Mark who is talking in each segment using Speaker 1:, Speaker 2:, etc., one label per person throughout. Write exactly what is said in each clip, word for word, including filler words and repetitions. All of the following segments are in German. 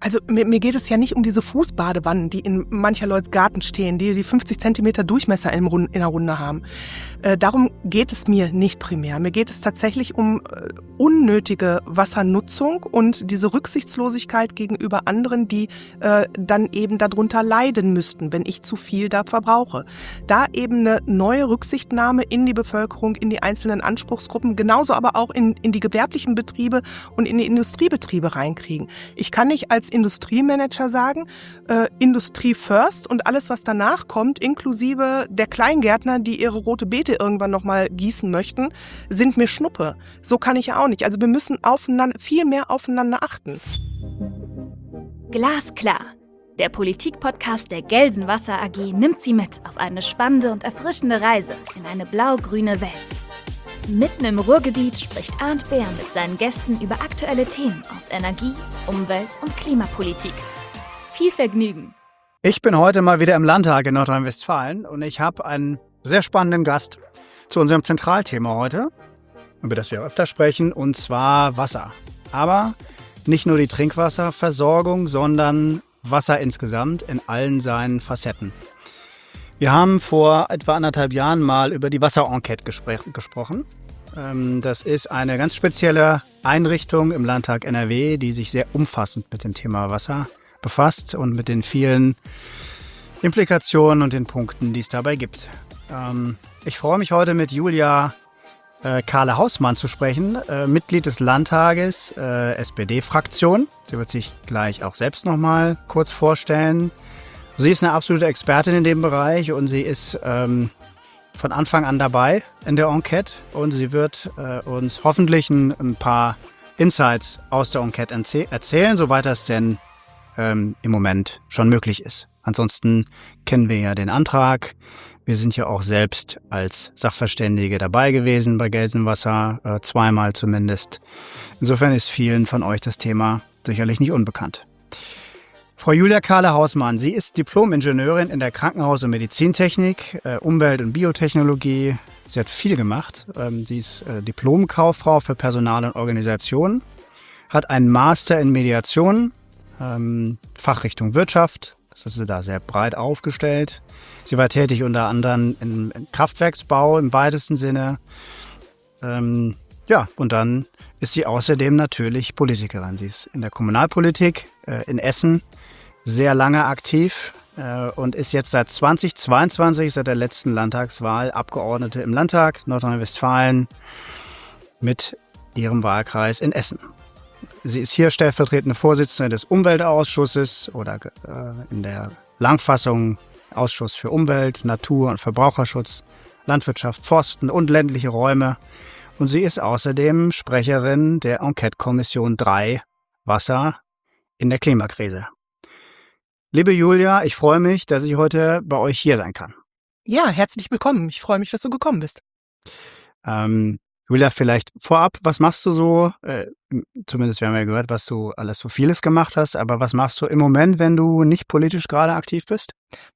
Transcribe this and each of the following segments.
Speaker 1: Also mir, mir geht es ja nicht um diese Fußbadewannen, die in mancher Leute's Garten stehen, die die fünfzig Zentimeter Durchmesser in, Rund, in der Runde haben. Äh, darum geht es mir nicht primär. Mir geht es tatsächlich um äh, unnötige Wassernutzung und diese Rücksichtslosigkeit gegenüber anderen, die äh, dann eben darunter leiden müssten, wenn ich zu viel da verbrauche. Da eben eine neue Rücksichtnahme in die Bevölkerung, in die einzelnen Anspruchsgruppen, genauso aber auch in, in die gewerblichen Betriebe und in die Industriebetriebe reinkriegen. Ich kann nicht als Industriemanager sagen, äh, Industrie first und alles, was danach kommt, inklusive der Kleingärtner, die ihre rote Beete irgendwann nochmal gießen möchten, sind mir Schnuppe. So kann ich auch nicht. Also wir müssen aufeinander, viel mehr aufeinander achten.
Speaker 2: Glasklar. Der Politik-Podcast der Gelsenwasser A G nimmt Sie mit auf eine spannende und erfrischende Reise in eine blau-grüne Welt. Mitten im Ruhrgebiet spricht Arndt Beer mit seinen Gästen über aktuelle Themen aus Energie, Umwelt und Klimapolitik. Viel Vergnügen!
Speaker 3: Ich bin heute mal wieder im Landtag in Nordrhein-Westfalen und ich habe einen sehr spannenden Gast zu unserem Zentralthema heute, über das wir öfter sprechen, und zwar Wasser. Aber nicht nur die Trinkwasserversorgung, sondern Wasser insgesamt in allen seinen Facetten. Wir haben vor etwa anderthalb Jahren mal über die Wasser-Enquête gespr- gesprochen. Ähm, das ist eine ganz spezielle Einrichtung im Landtag N R W, die sich sehr umfassend mit dem Thema Wasser befasst und mit den vielen Implikationen und den Punkten, die es dabei gibt. Ähm, ich freue mich heute mit Julia äh, Kahle-Hausmann zu sprechen, äh, Mitglied des Landtages, äh, S P D-Fraktion. Sie wird sich gleich auch selbst noch mal kurz vorstellen. Sie ist eine absolute Expertin in dem Bereich und sie ist ähm, von Anfang an dabei in der Enquête und sie wird äh, uns hoffentlich ein, ein paar Insights aus der Enquête erzäh- erzählen, soweit das denn ähm, im Moment schon möglich ist. Ansonsten kennen wir ja den Antrag. Wir sind ja auch selbst als Sachverständige dabei gewesen bei Gelsenwasser, äh, zweimal zumindest. Insofern ist vielen von euch das Thema sicherlich nicht unbekannt. Frau Julia Kahle-Hausmann, sie ist Diplom-Ingenieurin in der Krankenhaus- und Medizintechnik, äh, Umwelt- und Biotechnologie. Sie hat viel gemacht. Ähm, sie ist äh, Diplom-Kauffrau für Personal und Organisation, hat einen Master in Mediation, ähm, Fachrichtung Wirtschaft. Das ist sie da sehr breit aufgestellt. Sie war tätig unter anderem im, im Kraftwerksbau im weitesten Sinne. Ähm, ja, und dann ist sie außerdem natürlich Politikerin. Sie ist in der Kommunalpolitik äh, in Essen sehr lange aktiv äh, und ist jetzt seit zweitausendzweiundzwanzig, seit der letzten Landtagswahl, Abgeordnete im Landtag Nordrhein-Westfalen mit ihrem Wahlkreis in Essen. Sie ist hier stellvertretende Vorsitzende des Umweltausschusses oder äh, in der Langfassung Ausschuss für Umwelt, Natur- und Verbraucherschutz, Landwirtschaft, Forsten und ländliche Räume. Und sie ist außerdem Sprecherin der Enquête-Kommission drei Wasser in der Klimakrise. Liebe Julia, ich freue mich, dass ich heute bei euch hier sein kann.
Speaker 1: Ja, herzlich willkommen. Ich freue mich, dass du gekommen bist.
Speaker 3: Ähm, Julia, vielleicht vorab, was machst du so? Äh, zumindest, wir haben ja gehört, was du alles so vieles gemacht hast, aber was machst du im Moment, wenn du nicht politisch gerade aktiv bist?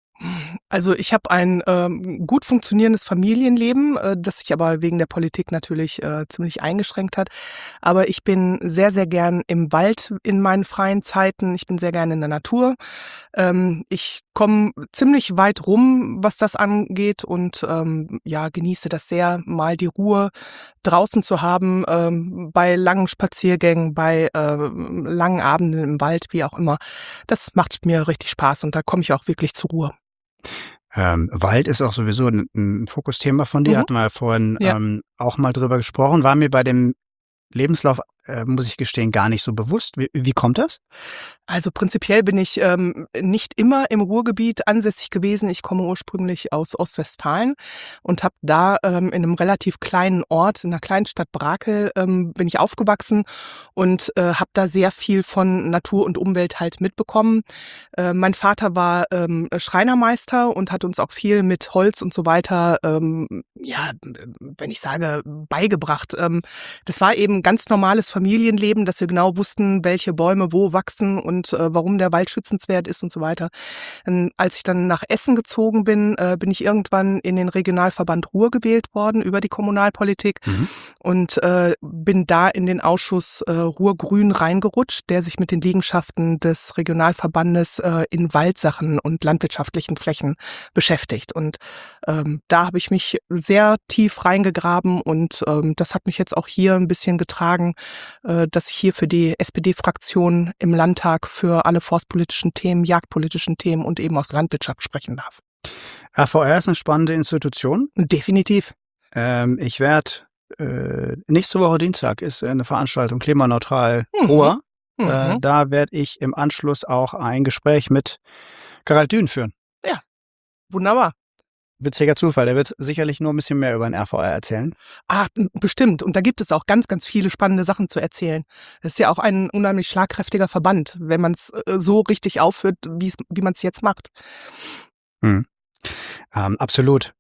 Speaker 1: Also ich habe ein ähm, gut funktionierendes Familienleben, äh, das sich aber wegen der Politik natürlich äh, ziemlich eingeschränkt hat. Aber ich bin sehr, sehr gern im Wald in meinen freien Zeiten. Ich bin sehr gern in der Natur. Ähm, ich komme ziemlich weit rum, was das angeht und ähm, ja, genieße das sehr, mal die Ruhe draußen zu haben, ähm, bei langen Spaziergängen, bei äh, langen Abenden im Wald, wie auch immer. Das macht mir richtig Spaß und da komme ich auch wirklich zur Ruhe.
Speaker 3: Ähm, Wald ist auch sowieso ein, ein Fokusthema von dir,
Speaker 1: Mhm.
Speaker 3: hatten wir ja vorhin
Speaker 1: Ja.
Speaker 3: ähm, auch mal drüber gesprochen. War mir bei dem Lebenslauf, äh, muss ich gestehen, gar nicht so bewusst. Wie, wie kommt das?
Speaker 1: Also prinzipiell bin ich ähm, nicht immer im Ruhrgebiet ansässig gewesen. Ich komme ursprünglich aus Ostwestfalen und habe da ähm, in einem relativ kleinen Ort, in der kleinen Stadt Brakel, ähm, bin ich aufgewachsen und äh, habe da sehr viel von Natur und Umwelt halt mitbekommen. Äh, mein Vater war ähm, Schreinermeister und hat uns auch viel mit Holz und so weiter, ähm, ja, wenn ich sage, beigebracht. Ähm, das war eben ganz normales Familienleben, dass wir genau wussten, welche Bäume wo wachsen und äh, warum der Wald schützenswert ist und so weiter. Und als ich dann nach Essen gezogen bin, äh, bin ich irgendwann in den Regionalverband Ruhr gewählt worden über die Kommunalpolitik
Speaker 3: Mhm.
Speaker 1: und äh, bin da in den Ausschuss äh, Ruhr-Grün reingerutscht, der sich mit den Liegenschaften des Regionalverbandes äh, in Waldsachen und landwirtschaftlichen Flächen beschäftigt. Und ähm, da habe ich mich sehr tief reingegraben und ähm, das hat mich jetzt auch hier ein bisschen getragen, äh, dass ich hier für die S P D-Fraktion im Landtag für alle forstpolitischen Themen, jagdpolitischen Themen und eben auch Landwirtschaft sprechen darf.
Speaker 3: R V R ist eine spannende Institution.
Speaker 1: Definitiv.
Speaker 3: Ähm, ich werde, äh, nächste Woche Dienstag ist eine Veranstaltung Klimaneutral
Speaker 1: Mhm.
Speaker 3: Ruhr.
Speaker 1: Mhm.
Speaker 3: Äh, da werde ich im Anschluss auch ein Gespräch mit Gerald Dün führen.
Speaker 1: Wunderbar.
Speaker 3: Witziger Zufall, der wird sicherlich nur ein bisschen mehr über den R V R erzählen.
Speaker 1: Ah, m- bestimmt. Und da gibt es auch ganz, ganz viele spannende Sachen zu erzählen. Das ist ja auch ein unheimlich schlagkräftiger Verband, wenn man es äh, so richtig aufführt, wie es- wie man es jetzt macht.
Speaker 3: Hm. Ähm, absolut.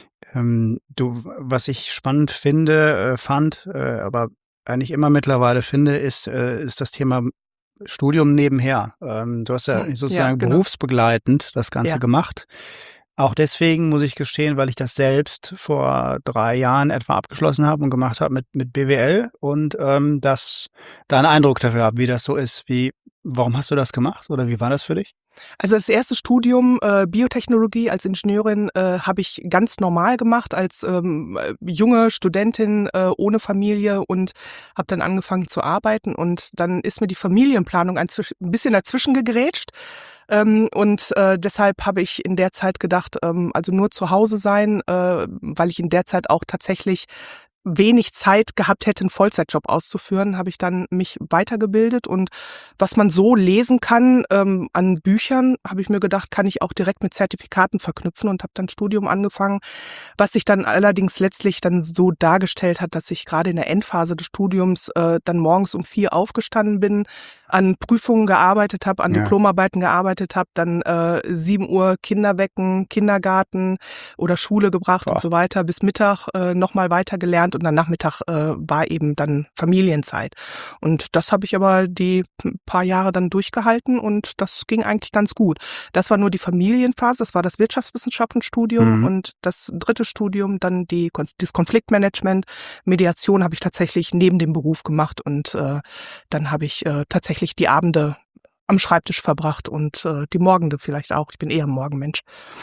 Speaker 3: Ähm, du, was ich spannend finde, äh, fand, äh, aber eigentlich immer mittlerweile finde, ist, äh, ist das Thema Studium nebenher. Ähm, du hast ja
Speaker 1: Hm,
Speaker 3: sozusagen
Speaker 1: ja, genau.
Speaker 3: berufsbegleitend das Ganze
Speaker 1: Ja.
Speaker 3: gemacht. Auch deswegen muss ich gestehen, weil ich das selbst vor drei Jahren etwa abgeschlossen habe und gemacht habe mit, mit B W L und ähm, das da einen Eindruck dafür habe, wie das so ist. Wie, warum hast du das gemacht oder wie war das für dich?
Speaker 1: Also das erste Studium äh, Biotechnologie als Ingenieurin äh, habe ich ganz normal gemacht als ähm, äh, junge Studentin äh, ohne Familie und habe dann angefangen zu arbeiten und dann ist mir die Familienplanung ein, zwisch- ein bisschen dazwischen gegrätscht. Ähm, und äh, deshalb habe ich in der Zeit gedacht, ähm, also nur zu Hause sein, äh, weil ich in der Zeit auch tatsächlich wenig Zeit gehabt hätte, einen Vollzeitjob auszuführen, habe ich dann mich weitergebildet und was man so lesen kann ähm, an Büchern, habe ich mir gedacht, kann ich auch direkt mit Zertifikaten verknüpfen und habe dann Studium angefangen, was sich dann allerdings letztlich dann so dargestellt hat, dass ich gerade in der Endphase des Studiums äh, dann morgens um vier aufgestanden bin, an Prüfungen gearbeitet habe, an
Speaker 3: Ja.
Speaker 1: Diplomarbeiten gearbeitet habe, dann äh, sieben Uhr Kinder wecken, Kindergarten oder Schule gebracht
Speaker 3: Boah.
Speaker 1: und so weiter, bis Mittag äh, nochmal weiter gelernt und dann Nachmittag äh, war eben dann Familienzeit. Und das habe ich aber die paar Jahre dann durchgehalten und das ging eigentlich ganz gut. Das war nur die Familienphase, das war das Wirtschaftswissenschaftenstudium
Speaker 3: Mhm.
Speaker 1: und das dritte Studium, dann die, Kon- das Konfliktmanagement, Mediation habe ich tatsächlich neben dem Beruf gemacht und äh, dann habe ich äh, tatsächlich die Abende am Schreibtisch verbracht und äh, die Morgende vielleicht auch. Ich bin eher ein Morgenmensch.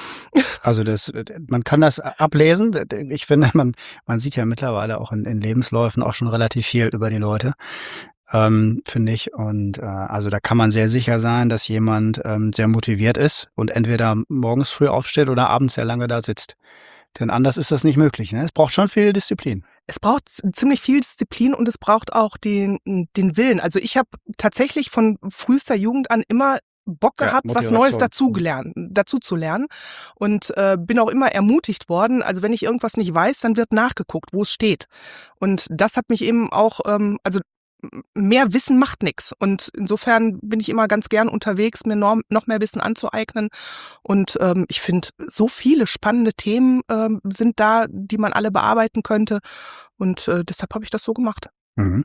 Speaker 3: Also das, man kann das ablesen. Ich finde, man, man sieht ja mittlerweile auch in, in Lebensläufen auch schon relativ viel über die Leute, ähm, finde ich. Und äh, also da kann man sehr sicher sein, dass jemand ähm, sehr motiviert ist und entweder morgens früh aufsteht oder abends sehr lange da sitzt. Denn anders ist das nicht möglich. Ne? Es braucht schon viel Disziplin.
Speaker 1: Es braucht z- ziemlich viel Disziplin und es braucht auch den, den Willen. Also ich habe tatsächlich von frühester Jugend an immer Bock
Speaker 3: Ja,
Speaker 1: gehabt, was
Speaker 3: Motivation.
Speaker 1: Neues dazu gelernt, dazu zu lernen und äh, bin auch immer ermutigt worden. Also wenn ich irgendwas nicht weiß, dann wird nachgeguckt, wo es steht. Und das hat mich eben auch, ähm, also m- mehr Wissen macht nichts. Und insofern bin ich immer ganz gern unterwegs, mir norm- noch mehr Wissen anzueignen. Und ähm, ich finde, so viele spannende Themen ähm, sind da, die man alle bearbeiten könnte. Und äh, deshalb habe ich das so gemacht.
Speaker 3: Mhm.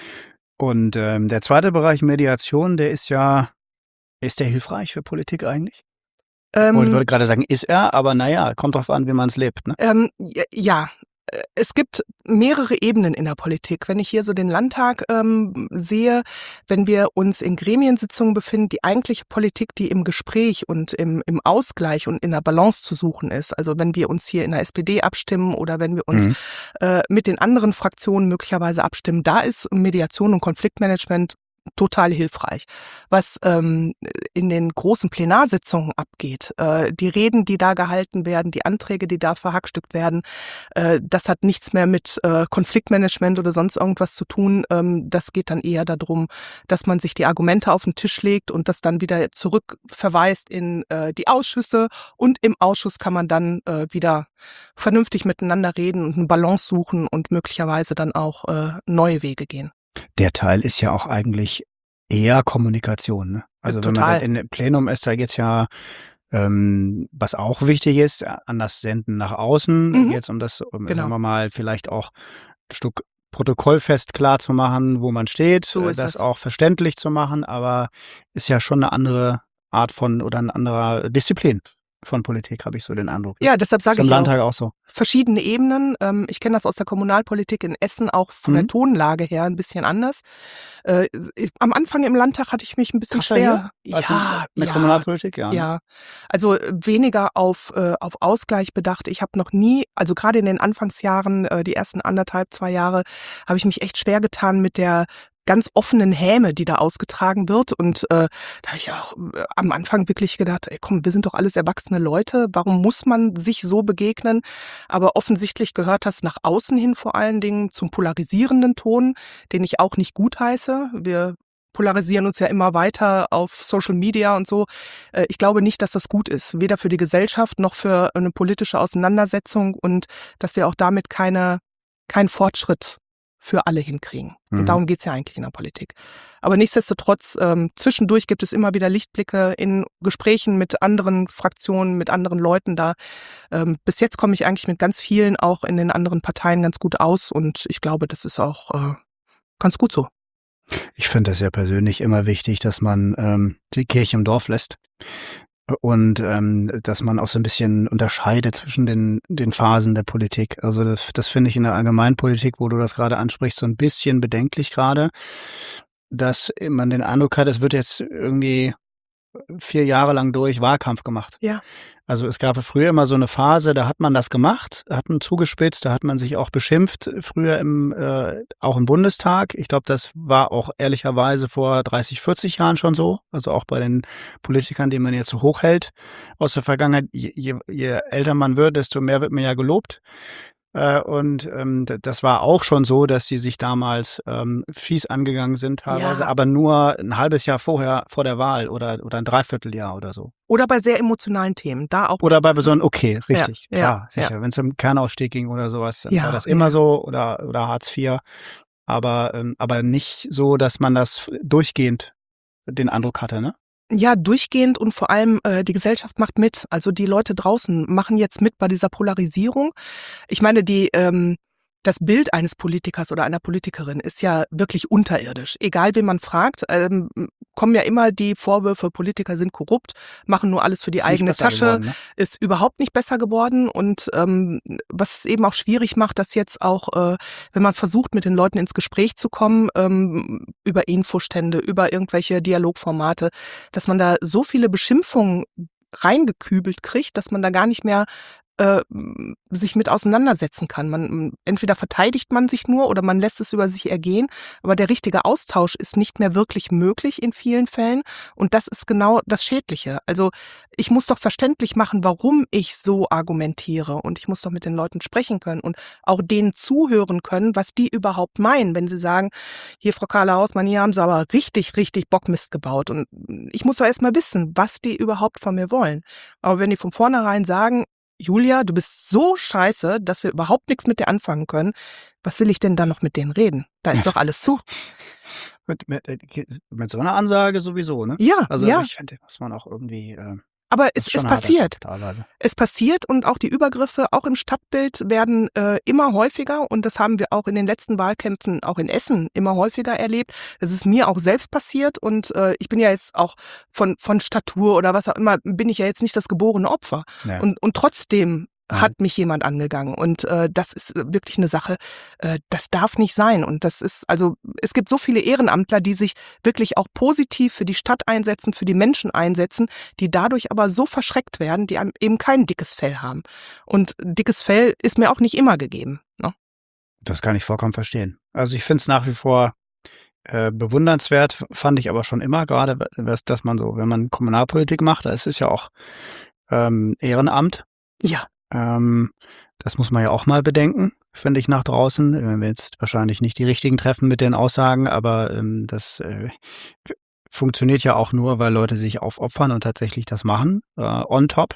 Speaker 3: Und ähm, der zweite Bereich Mediation, der ist ja, ist der hilfreich für Politik eigentlich?
Speaker 1: Ähm,
Speaker 3: Und ich würde gerade sagen, ist er, aber naja, kommt drauf an, wie man es lebt. Ne?
Speaker 1: Ähm, ja, ja, äh, es gibt mehrere Ebenen in der Politik. Wenn ich hier so den Landtag ähm, sehe, wenn wir uns in Gremiensitzungen befinden, die eigentliche Politik, die im Gespräch und im, im Ausgleich und in der Balance zu suchen ist, also wenn wir uns hier in der S P D abstimmen oder wenn wir uns
Speaker 3: Mhm.
Speaker 1: äh, mit den anderen Fraktionen möglicherweise abstimmen, da ist Mediation und Konfliktmanagement total hilfreich. Was ähm, in den großen Plenarsitzungen abgeht, äh, die Reden, die da gehalten werden, die Anträge, die da verhackstückt werden, äh, das hat nichts mehr mit äh, Konfliktmanagement oder sonst irgendwas zu tun. Ähm, das geht dann eher darum, dass man sich die Argumente auf den Tisch legt und das dann wieder zurückverweist in äh, die Ausschüsse und im Ausschuss kann man dann äh, wieder vernünftig miteinander reden und eine Balance suchen und möglicherweise dann auch äh, neue Wege gehen.
Speaker 3: Der Teil ist ja auch eigentlich eher Kommunikation. Ne? Also wenn man
Speaker 1: Total.
Speaker 3: dann in dem Plenum ist, da geht's ja, ähm, was auch wichtig ist, an das Senden nach außen.
Speaker 1: Mhm.
Speaker 3: Jetzt um das, um,
Speaker 1: Genau.
Speaker 3: sagen wir mal, vielleicht auch ein Stück protokollfest klar zu machen, wo man steht,
Speaker 1: So
Speaker 3: äh,
Speaker 1: ist
Speaker 3: das
Speaker 1: das.
Speaker 3: auch verständlich zu machen, aber ist ja schon eine andere Art von oder eine andere Disziplin von Politik, habe ich so den Eindruck.
Speaker 1: Ja, deshalb
Speaker 3: Ist
Speaker 1: sage
Speaker 3: im
Speaker 1: ich auch,
Speaker 3: Landtag auch so.
Speaker 1: verschiedene Ebenen. Ähm, ich kenne das aus der Kommunalpolitik in Essen auch von der
Speaker 3: Mhm.
Speaker 1: Tonlage her ein bisschen anders. Äh, ich, am Anfang im Landtag hatte ich mich ein bisschen
Speaker 3: Krasser
Speaker 1: schwer.
Speaker 3: hier als in
Speaker 1: Ja,
Speaker 3: in der
Speaker 1: ja,
Speaker 3: Kommunalpolitik, ja. Ne?
Speaker 1: ja. Also äh, weniger auf, äh, auf Ausgleich bedacht. Ich habe noch nie, also gerade in den Anfangsjahren, äh, die ersten anderthalb, zwei Jahre, habe ich mich echt schwer getan mit der ganz offenen Häme, die da ausgetragen wird. Und äh, da habe ich auch äh, am Anfang wirklich gedacht, ey, komm, wir sind doch alles erwachsene Leute. Warum muss man sich so begegnen? Aber offensichtlich gehört das nach außen hin vor allen Dingen zum polarisierenden Ton, den ich auch nicht gutheiße. Wir polarisieren uns ja immer weiter auf Social Media und so. Äh, Ich glaube nicht, dass das gut ist, weder für die Gesellschaft noch für eine politische Auseinandersetzung und dass wir auch damit keine, keinen Fortschritt für alle hinkriegen.
Speaker 3: Mhm.
Speaker 1: Und darum geht's ja eigentlich in der Politik. Aber nichtsdestotrotz, ähm, zwischendurch gibt es immer wieder Lichtblicke in Gesprächen mit anderen Fraktionen, mit anderen Leuten da. Ähm, bis jetzt komme ich eigentlich mit ganz vielen auch in den anderen Parteien ganz gut aus und ich glaube, das ist auch äh, ganz gut so.
Speaker 3: Ich finde das ja persönlich immer wichtig, dass man ähm, die Kirche im Dorf lässt und ähm, dass man auch so ein bisschen unterscheidet zwischen den, den Phasen der Politik. Also das, das finde ich in der Allgemeinpolitik, wo du das gerade ansprichst, so ein bisschen bedenklich gerade, dass man den Eindruck hat, es wird jetzt irgendwie vier Jahre lang durch Wahlkampf gemacht.
Speaker 1: Ja.
Speaker 3: Also es gab früher immer so eine Phase, da hat man das gemacht, hat man zugespitzt, da hat man sich auch beschimpft, früher im äh, auch im Bundestag. Ich glaube, das war auch ehrlicherweise vor dreißig, vierzig Jahren schon so. Also auch bei den Politikern, die man jetzt so hochhält aus der Vergangenheit. Je, je, je älter man wird, desto mehr wird man ja gelobt. Äh, und ähm, d- das war auch schon so, dass sie sich damals ähm, fies angegangen sind teilweise,
Speaker 1: Ja.
Speaker 3: aber nur ein halbes Jahr vorher, vor der Wahl oder, oder ein Dreivierteljahr oder so.
Speaker 1: Oder bei sehr emotionalen Themen, da auch.
Speaker 3: Oder bei besonderen, okay, richtig,
Speaker 1: Ja,
Speaker 3: klar,
Speaker 1: ja,
Speaker 3: sicher. Wenn es um Kernausstieg ging oder sowas, dann
Speaker 1: Ja,
Speaker 3: war das immer
Speaker 1: ja.
Speaker 3: so oder, oder Hartz vier. Aber, ähm, aber nicht so, dass man das durchgehend den Eindruck hatte, ne?
Speaker 1: Ja, durchgehend und vor allem äh, die Gesellschaft macht mit. Also die Leute draußen machen jetzt mit bei dieser Polarisierung. Ich meine, die ähm, das Bild eines Politikers oder einer Politikerin ist ja wirklich unterirdisch. Egal, wen man fragt, ähm, kommen ja immer die Vorwürfe, Politiker sind korrupt, machen nur alles für die
Speaker 3: Ist nicht
Speaker 1: eigene
Speaker 3: besser
Speaker 1: Tasche,
Speaker 3: geworden, ne?
Speaker 1: ist überhaupt nicht besser geworden. Und ähm, was es eben auch schwierig macht, dass jetzt auch, äh, wenn man versucht, mit den Leuten ins Gespräch zu kommen, ähm, über Infostände, über irgendwelche Dialogformate, dass man da so viele Beschimpfungen reingekübelt kriegt, dass man da gar nicht mehr äh, sich mit auseinandersetzen kann. Man entweder verteidigt man sich nur oder man lässt es über sich ergehen, aber der richtige Austausch ist nicht mehr wirklich möglich in vielen Fällen und das ist genau das Schädliche. Also ich muss doch verständlich machen, warum ich so argumentiere und ich muss doch mit den Leuten sprechen können und auch denen zuhören können, was die überhaupt meinen, wenn sie sagen, hier Frau Carla Hausmann, hier haben sie aber richtig, richtig Bockmist gebaut und ich muss doch erstmal wissen, was die überhaupt von mir wollen. Aber wenn die von vornherein sagen, Julia, du bist so scheiße, dass wir überhaupt nichts mit dir anfangen können. Was will ich denn da noch mit denen reden? Da ist doch alles zu.
Speaker 3: Mit, mit, mit so einer Ansage sowieso, ne?
Speaker 1: Ja,
Speaker 3: Also
Speaker 1: ja.
Speaker 3: ich finde, muss man auch irgendwie. Äh,
Speaker 1: Aber
Speaker 3: das
Speaker 1: es,
Speaker 3: ist schon
Speaker 1: es
Speaker 3: ein harter
Speaker 1: passiert.
Speaker 3: Job teilweise.
Speaker 1: Es passiert und auch die Übergriffe, auch im Stadtbild, werden äh, immer häufiger und das haben wir auch in den letzten Wahlkämpfen, auch in Essen, immer häufiger erlebt. Das ist mir auch selbst passiert und äh, ich bin ja jetzt auch von von Statur oder was auch immer, bin ich ja jetzt nicht das geborene Opfer.
Speaker 3: Ja.
Speaker 1: Und, und trotzdem
Speaker 3: Mhm.
Speaker 1: hat mich jemand angegangen und äh, das ist wirklich eine Sache, äh, das darf nicht sein und das ist, also es gibt so viele Ehrenamtler, die sich wirklich auch positiv für die Stadt einsetzen, für die Menschen einsetzen, die dadurch aber so verschreckt werden, die eben kein dickes Fell haben und dickes Fell ist mir auch nicht immer gegeben. Ne?
Speaker 3: Das kann ich vollkommen verstehen. Also ich finde es nach wie vor äh, bewundernswert, fand ich aber schon immer, gerade dass, dass man so, wenn man Kommunalpolitik macht, da ist es ja auch ähm, Ehrenamt.
Speaker 1: Ja.
Speaker 3: Ähm, das muss man ja auch mal bedenken, finde ich, nach draußen. Wenn wir jetzt wahrscheinlich nicht die richtigen treffen mit den Aussagen, aber ähm, das äh, funktioniert ja auch nur, weil Leute sich aufopfern und tatsächlich das machen, äh, on top.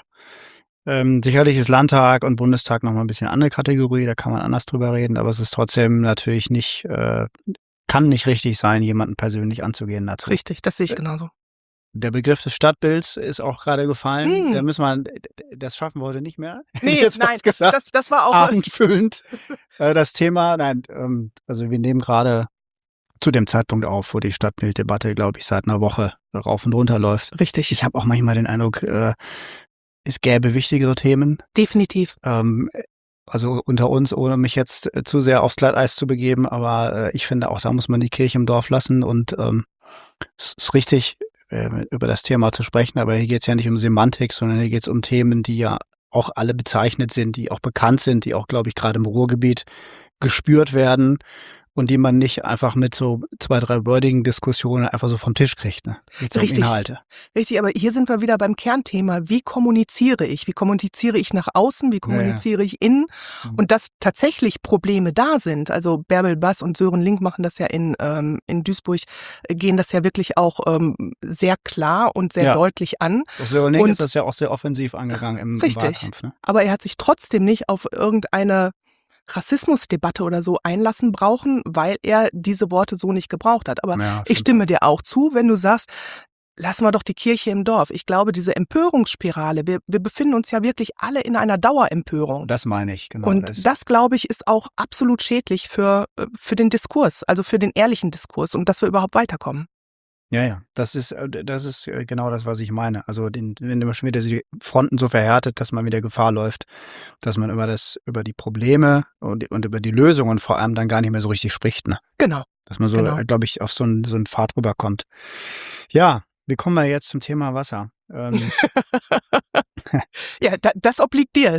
Speaker 3: Ähm, sicherlich ist Landtag und Bundestag nochmal ein bisschen andere Kategorie, da kann man anders drüber reden, aber es ist trotzdem natürlich nicht, äh, kann nicht richtig sein, jemanden persönlich anzugehen dazu.
Speaker 1: Richtig, das sehe ich genauso.
Speaker 3: Der Begriff des Stadtbilds ist auch gerade gefallen.
Speaker 1: Mm.
Speaker 3: Da müssen wir, das schaffen wir heute nicht mehr.
Speaker 1: Nee,
Speaker 3: Jetzt
Speaker 1: nein,
Speaker 3: hast gesagt,
Speaker 1: das, das war auch...
Speaker 3: abendfüllend. Äh, das Thema, nein, ähm, also wir nehmen gerade zu dem Zeitpunkt auf, wo die Stadtbilddebatte, glaube ich, seit einer Woche rauf und runter läuft.
Speaker 1: Richtig.
Speaker 3: Ich habe auch manchmal den Eindruck, äh, es gäbe wichtigere Themen.
Speaker 1: Definitiv.
Speaker 3: Ähm, also unter uns, ohne mich jetzt äh, zu sehr aufs Glatteis zu begeben, aber äh, ich finde, auch da muss man die Kirche im Dorf lassen und ähm, es ist richtig, äh, über das Thema zu sprechen, aber hier geht es ja nicht um Semantik, sondern hier geht es um Themen, die ja auch alle bezeichnet sind, die auch bekannt sind, die auch, glaube ich, gerade im Ruhrgebiet gespürt werden und die man nicht einfach mit so zwei, drei wordigen Diskussionen einfach so vom Tisch kriegt. Ne? Geht's um Inhalte.
Speaker 1: Richtig, aber hier sind wir wieder beim Kernthema. Wie kommuniziere ich? Wie kommuniziere ich nach außen? Wie kommuniziere ja, ja. ich innen? Mhm. Und dass tatsächlich Probleme da sind. Also Bärbel Bass und Sören Link machen das ja in, ähm, in Duisburg, gehen das ja wirklich auch ähm, sehr klar und sehr ja. deutlich an.
Speaker 3: Auch Sören Link und, ist das ja auch sehr offensiv angegangen im,
Speaker 1: richtig.
Speaker 3: im Wahlkampf. Ne?
Speaker 1: Aber er hat sich trotzdem nicht auf irgendeine Rassismusdebatte oder so einlassen brauchen, weil er diese Worte so nicht gebraucht hat. Aber ja, ich stimme dir auch zu, wenn du sagst, lassen wir doch die Kirche im Dorf. Ich glaube, diese Empörungsspirale, wir, wir befinden uns ja wirklich alle in einer Dauerempörung.
Speaker 3: Das meine ich, genau.
Speaker 1: Und das, das glaube ich, ist auch absolut schädlich für, für den Diskurs, also für den ehrlichen Diskurs und dass wir überhaupt weiterkommen.
Speaker 3: Ja, ja, das ist, das ist genau das, was ich meine. Also, den, wenn man schon wieder die Fronten so verhärtet, dass man wieder Gefahr läuft, dass man über das, über die Probleme und, und über die Lösungen vor allem dann gar nicht mehr so richtig spricht, ne?
Speaker 1: Genau.
Speaker 3: Dass man so, genau. glaube ich, auf so einen, so einen Pfad rüberkommt. Ja, wie kommen wir jetzt zum Thema Wasser? Ähm,
Speaker 1: ja, da, das obliegt dir.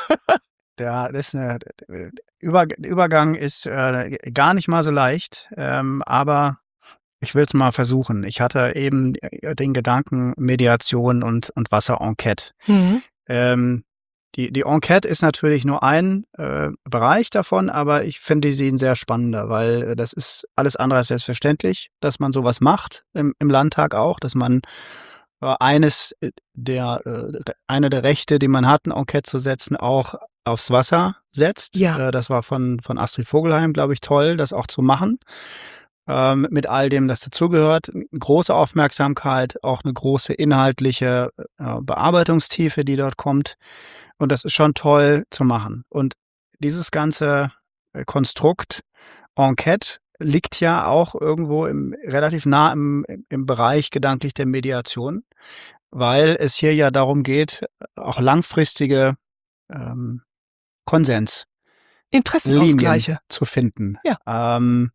Speaker 3: Der, das ist eine, Über, Übergang ist äh, gar nicht mal so leicht, ähm, aber ich will es mal versuchen. Ich hatte eben den Gedanken Mediation und, und Wasser-Enquete. Mhm. Ähm, die, die Enquete ist natürlich nur ein äh, Bereich davon, aber ich finde sie ein sehr spannender, weil das ist alles andere als selbstverständlich, dass man sowas macht im, im Landtag auch, dass man äh, eines der, äh, eine der Rechte, die man hat, eine Enquete zu setzen, auch aufs Wasser setzt.
Speaker 1: Ja.
Speaker 3: Äh, das war von, von Astrid Vogelheim, glaube ich, toll, das auch zu machen. Ähm, mit all dem, das dazugehört. Große Aufmerksamkeit, auch eine große inhaltliche äh, Bearbeitungstiefe, die dort kommt. Und das ist schon toll zu machen. Und dieses ganze äh, Konstrukt Enquete liegt ja auch irgendwo im, relativ nah im, im Bereich gedanklich der Mediation, weil es hier ja darum geht, auch langfristige ähm, Konsens
Speaker 1: Interessenausgleiche
Speaker 3: Linien zu finden.
Speaker 1: Ja.
Speaker 3: Ähm,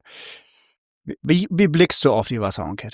Speaker 3: Wie, wie blickst du auf die Wasser-Enquete?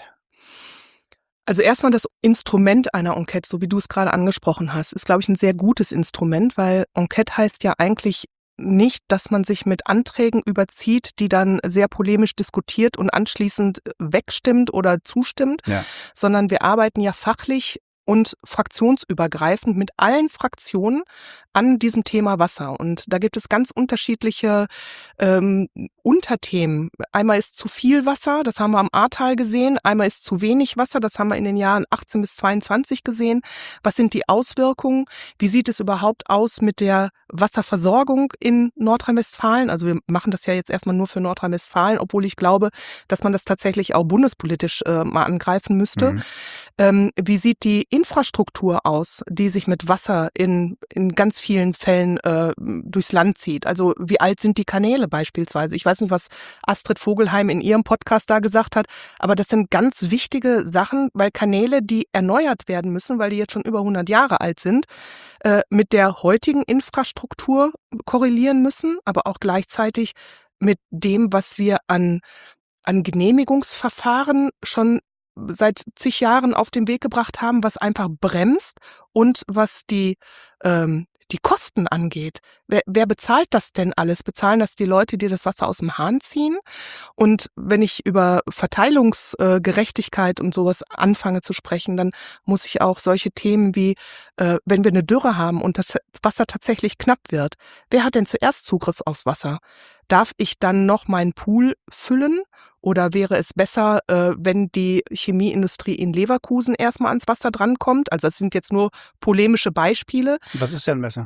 Speaker 1: Also erstmal das Instrument einer Enquete, so wie du es gerade angesprochen hast, ist, glaube ich, ein sehr gutes Instrument, weil Enquete heißt ja eigentlich nicht, dass man sich mit Anträgen überzieht, die dann sehr polemisch diskutiert und anschließend wegstimmt oder zustimmt,
Speaker 3: ja.
Speaker 1: sondern wir arbeiten ja fachlich und fraktionsübergreifend mit allen Fraktionen an diesem Thema Wasser. Und da gibt es ganz unterschiedliche ähm, Unterthemen. Einmal ist zu viel Wasser, das haben wir am Ahrtal gesehen. Einmal ist zu wenig Wasser, das haben wir in den Jahren achtzehn bis zweiundzwanzig gesehen. Was sind die Auswirkungen? Wie sieht es überhaupt aus mit der Wasserversorgung in Nordrhein-Westfalen? Also wir machen das ja jetzt erstmal nur für Nordrhein-Westfalen, obwohl ich glaube, dass man das tatsächlich auch bundespolitisch äh, mal angreifen müsste. Mhm. Ähm, wie sieht die Infrastruktur aus, die sich mit Wasser in, in ganz vielen Fällen äh, durchs Land zieht? Also wie alt sind die Kanäle beispielsweise? Ich weiß nicht, was Astrid Vogelheim in ihrem Podcast da gesagt hat, aber das sind ganz wichtige Sachen, weil Kanäle, die erneuert werden müssen, weil die jetzt schon über hundert Jahre alt sind, äh, mit der heutigen Infrastruktur korrelieren müssen, aber auch gleichzeitig mit dem, was wir an, an Genehmigungsverfahren schon seit zig Jahren auf den Weg gebracht haben, was einfach bremst und was die ähm, die Kosten angeht. Wer, wer bezahlt das denn alles? Bezahlen das die Leute, die das Wasser aus dem Hahn ziehen? Und wenn ich über Verteilungsgerechtigkeit äh, und sowas anfange zu sprechen, dann muss ich auch solche Themen wie, äh, wenn wir eine Dürre haben und das Wasser tatsächlich knapp wird, wer hat denn zuerst Zugriff aufs Wasser? Darf ich dann noch meinen Pool füllen? Oder wäre es besser, äh, wenn die Chemieindustrie in Leverkusen erstmal ans Wasser drankommt? Also das sind jetzt nur polemische Beispiele.
Speaker 3: Was ist denn besser?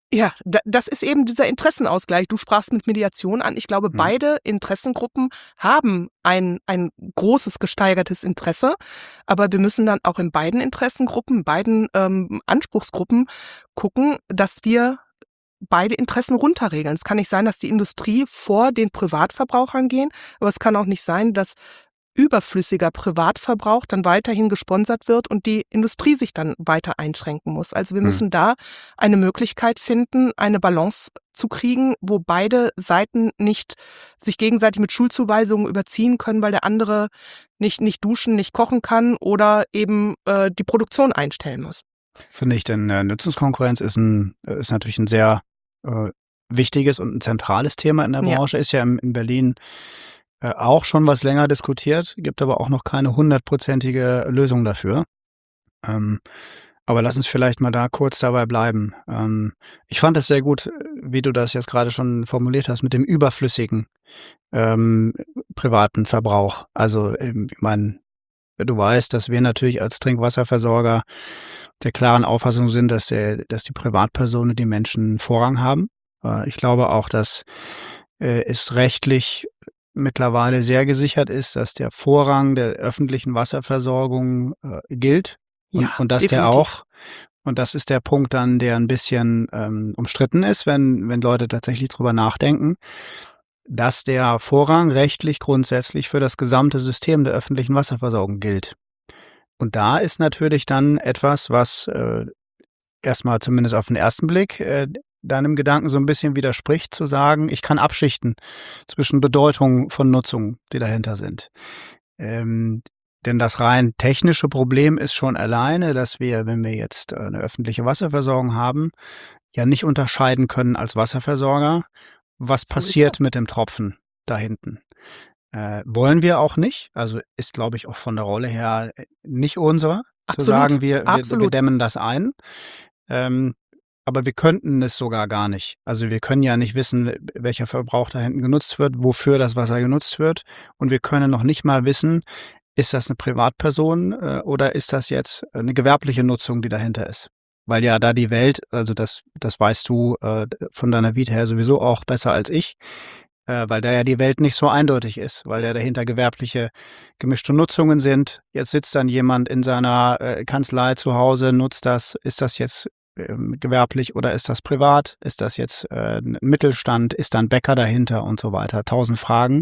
Speaker 1: Ja, da, das ist eben dieser Interessenausgleich. Du sprachst mit Mediation an. Ich glaube,
Speaker 3: Mhm.
Speaker 1: beide Interessengruppen haben ein, ein großes gesteigertes Interesse. Aber wir müssen dann auch in beiden Interessengruppen, beiden ähm, Anspruchsgruppen gucken, dass wir beide Interessen runterregeln. Es kann nicht sein, dass die Industrie vor den Privatverbrauchern gehen, aber es kann auch nicht sein, dass überflüssiger Privatverbrauch dann weiterhin gesponsert wird und die Industrie sich dann weiter einschränken muss. Also wir
Speaker 3: Hm.
Speaker 1: müssen da eine Möglichkeit finden, eine Balance zu kriegen, wo beide Seiten nicht sich gegenseitig mit Schuldzuweisungen überziehen können, weil der andere nicht, nicht duschen, nicht kochen kann oder eben äh, die Produktion einstellen muss.
Speaker 3: Finde ich, denn äh, Nutzungskonkurrenz ist, ein, ist natürlich ein sehr äh, wichtiges und ein zentrales Thema in der
Speaker 1: Ja.
Speaker 3: Branche. Ist ja in, in Berlin äh, auch schon was länger diskutiert, gibt aber auch noch keine hundertprozentige Lösung dafür. Ähm, aber lass uns vielleicht mal da kurz dabei bleiben. Ähm, ich fand es sehr gut, wie du das jetzt gerade schon formuliert hast, mit dem überflüssigen ähm, privaten Verbrauch. Also ähm, ich meine, du weißt, dass wir natürlich als Trinkwasserversorger der klaren Auffassung sind, dass, der, dass die Privatpersonen die Menschen Vorrang haben. Äh, ich glaube auch, dass äh, es rechtlich mittlerweile sehr gesichert ist, dass der Vorrang der öffentlichen Wasserversorgung äh, gilt und,
Speaker 1: Ja,
Speaker 3: und dass
Speaker 1: definitiv.
Speaker 3: der auch, und das ist der Punkt dann, der ein bisschen ähm, umstritten ist, wenn, wenn Leute tatsächlich drüber nachdenken, dass der Vorrang rechtlich grundsätzlich für das gesamte System der öffentlichen Wasserversorgung gilt. Und da ist natürlich dann etwas, was äh, erstmal zumindest auf den ersten Blick äh, deinem Gedanken so ein bisschen widerspricht, zu sagen, ich kann abschichten zwischen Bedeutung von Nutzungen, die dahinter sind. Ähm, denn das rein technische Problem ist schon alleine, dass wir, wenn wir jetzt eine öffentliche Wasserversorgung haben, ja nicht unterscheiden können als Wasserversorger, was
Speaker 1: So ist
Speaker 3: passiert
Speaker 1: das.
Speaker 3: mit dem Tropfen da hinten. Äh, wollen wir auch nicht. Also ist, glaube ich, auch von der Rolle her äh, nicht unsere, zu
Speaker 1: Absolut,
Speaker 3: sagen, wir, wir, wir
Speaker 1: absolut.
Speaker 3: dämmen das ein. Ähm, aber wir könnten es sogar gar nicht. Also wir können ja nicht wissen, welcher Verbrauch da hinten genutzt wird, wofür das Wasser genutzt wird. Und wir können noch nicht mal wissen, ist das eine Privatperson äh, oder ist das jetzt eine gewerbliche Nutzung, die dahinter ist. Weil ja da die Welt, also das, das weißt du äh, von deiner Vita her sowieso auch besser als ich, äh, weil da ja die Welt nicht so eindeutig ist, weil ja dahinter gewerbliche gemischte Nutzungen sind. Jetzt sitzt dann jemand in seiner äh, Kanzlei zu Hause, nutzt das, ist das jetzt ähm, gewerblich oder ist das privat? Ist das jetzt äh, ein Mittelstand? Ist da ein Bäcker dahinter und so weiter? Tausend Fragen,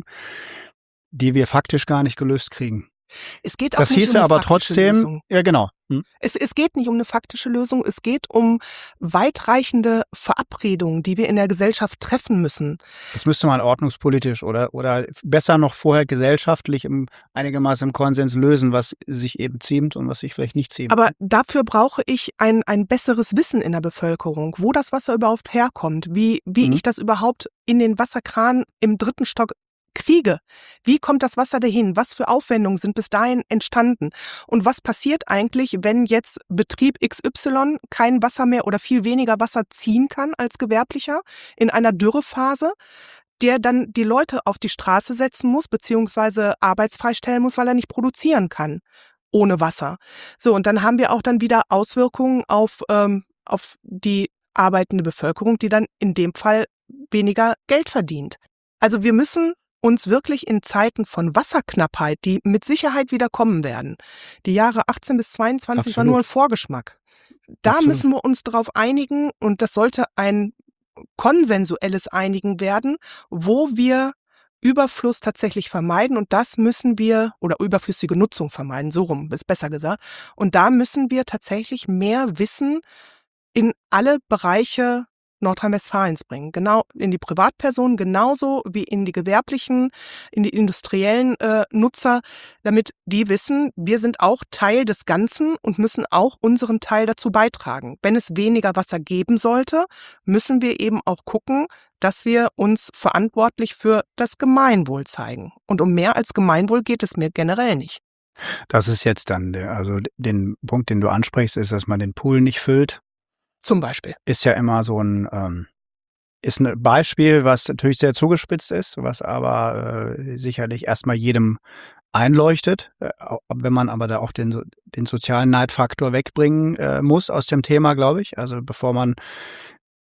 Speaker 3: die wir faktisch gar nicht gelöst kriegen.
Speaker 1: Es geht auch
Speaker 3: Das
Speaker 1: nicht
Speaker 3: hieße
Speaker 1: um eine
Speaker 3: aber
Speaker 1: faktische
Speaker 3: trotzdem,
Speaker 1: Lösung.
Speaker 3: ja genau. Hm?
Speaker 1: Es, es geht nicht um eine faktische Lösung, es geht um weitreichende Verabredungen, die wir in der Gesellschaft treffen müssen.
Speaker 3: Das müsste man ordnungspolitisch oder, oder besser noch vorher gesellschaftlich im, einigermaßen im Konsens lösen, was sich eben ziemt und was sich vielleicht nicht ziemt.
Speaker 1: Aber dafür brauche ich ein, ein besseres Wissen in der Bevölkerung, wo das Wasser überhaupt herkommt, wie, wie
Speaker 3: Mhm.
Speaker 1: ich das überhaupt in den Wasserkran im dritten Stock kriege. Wie kommt das Wasser dahin? Was für Aufwendungen sind bis dahin entstanden? Und was passiert eigentlich, wenn jetzt Betrieb X Y kein Wasser mehr oder viel weniger Wasser ziehen kann als gewerblicher in einer Dürrephase, der dann die Leute auf die Straße setzen muss, beziehungsweise arbeitsfreistellen muss, weil er nicht produzieren kann ohne Wasser. So, und dann haben wir auch dann wieder Auswirkungen auf, ähm, auf die arbeitende Bevölkerung, die dann in dem Fall weniger Geld verdient. Also wir müssen uns wirklich in Zeiten von Wasserknappheit, die mit Sicherheit wieder kommen werden. Die Jahre achtzehn bis zweiundzwanzig
Speaker 3: Absolut.
Speaker 1: war nur ein Vorgeschmack. Da
Speaker 3: Absolut.
Speaker 1: müssen wir uns darauf einigen und das sollte ein konsensuelles Einigen werden, wo wir Überfluss tatsächlich vermeiden und das müssen wir, oder überflüssige Nutzung vermeiden, so rum ist besser gesagt. Und da müssen wir tatsächlich mehr Wissen in alle Bereiche Nordrhein-Westfalens bringen. Genau in die Privatpersonen, genauso wie in die gewerblichen, in die industriellen äh, Nutzer, damit die wissen, wir sind auch Teil des Ganzen und müssen auch unseren Teil dazu beitragen. Wenn es weniger Wasser geben sollte, müssen wir eben auch gucken, dass wir uns verantwortlich für das Gemeinwohl zeigen. Und um mehr als Gemeinwohl geht es mir generell nicht.
Speaker 3: Das ist jetzt dann, der, also den Punkt, den du ansprichst, ist, dass man den Pool nicht füllt.
Speaker 1: Zum Beispiel.
Speaker 3: Ist ja immer so ein, ähm, ist ein Beispiel, was natürlich sehr zugespitzt ist, was aber äh, sicherlich erstmal jedem einleuchtet. Äh, wenn man aber da auch den, den sozialen Neidfaktor wegbringen äh, muss aus dem Thema, glaube ich. Also bevor man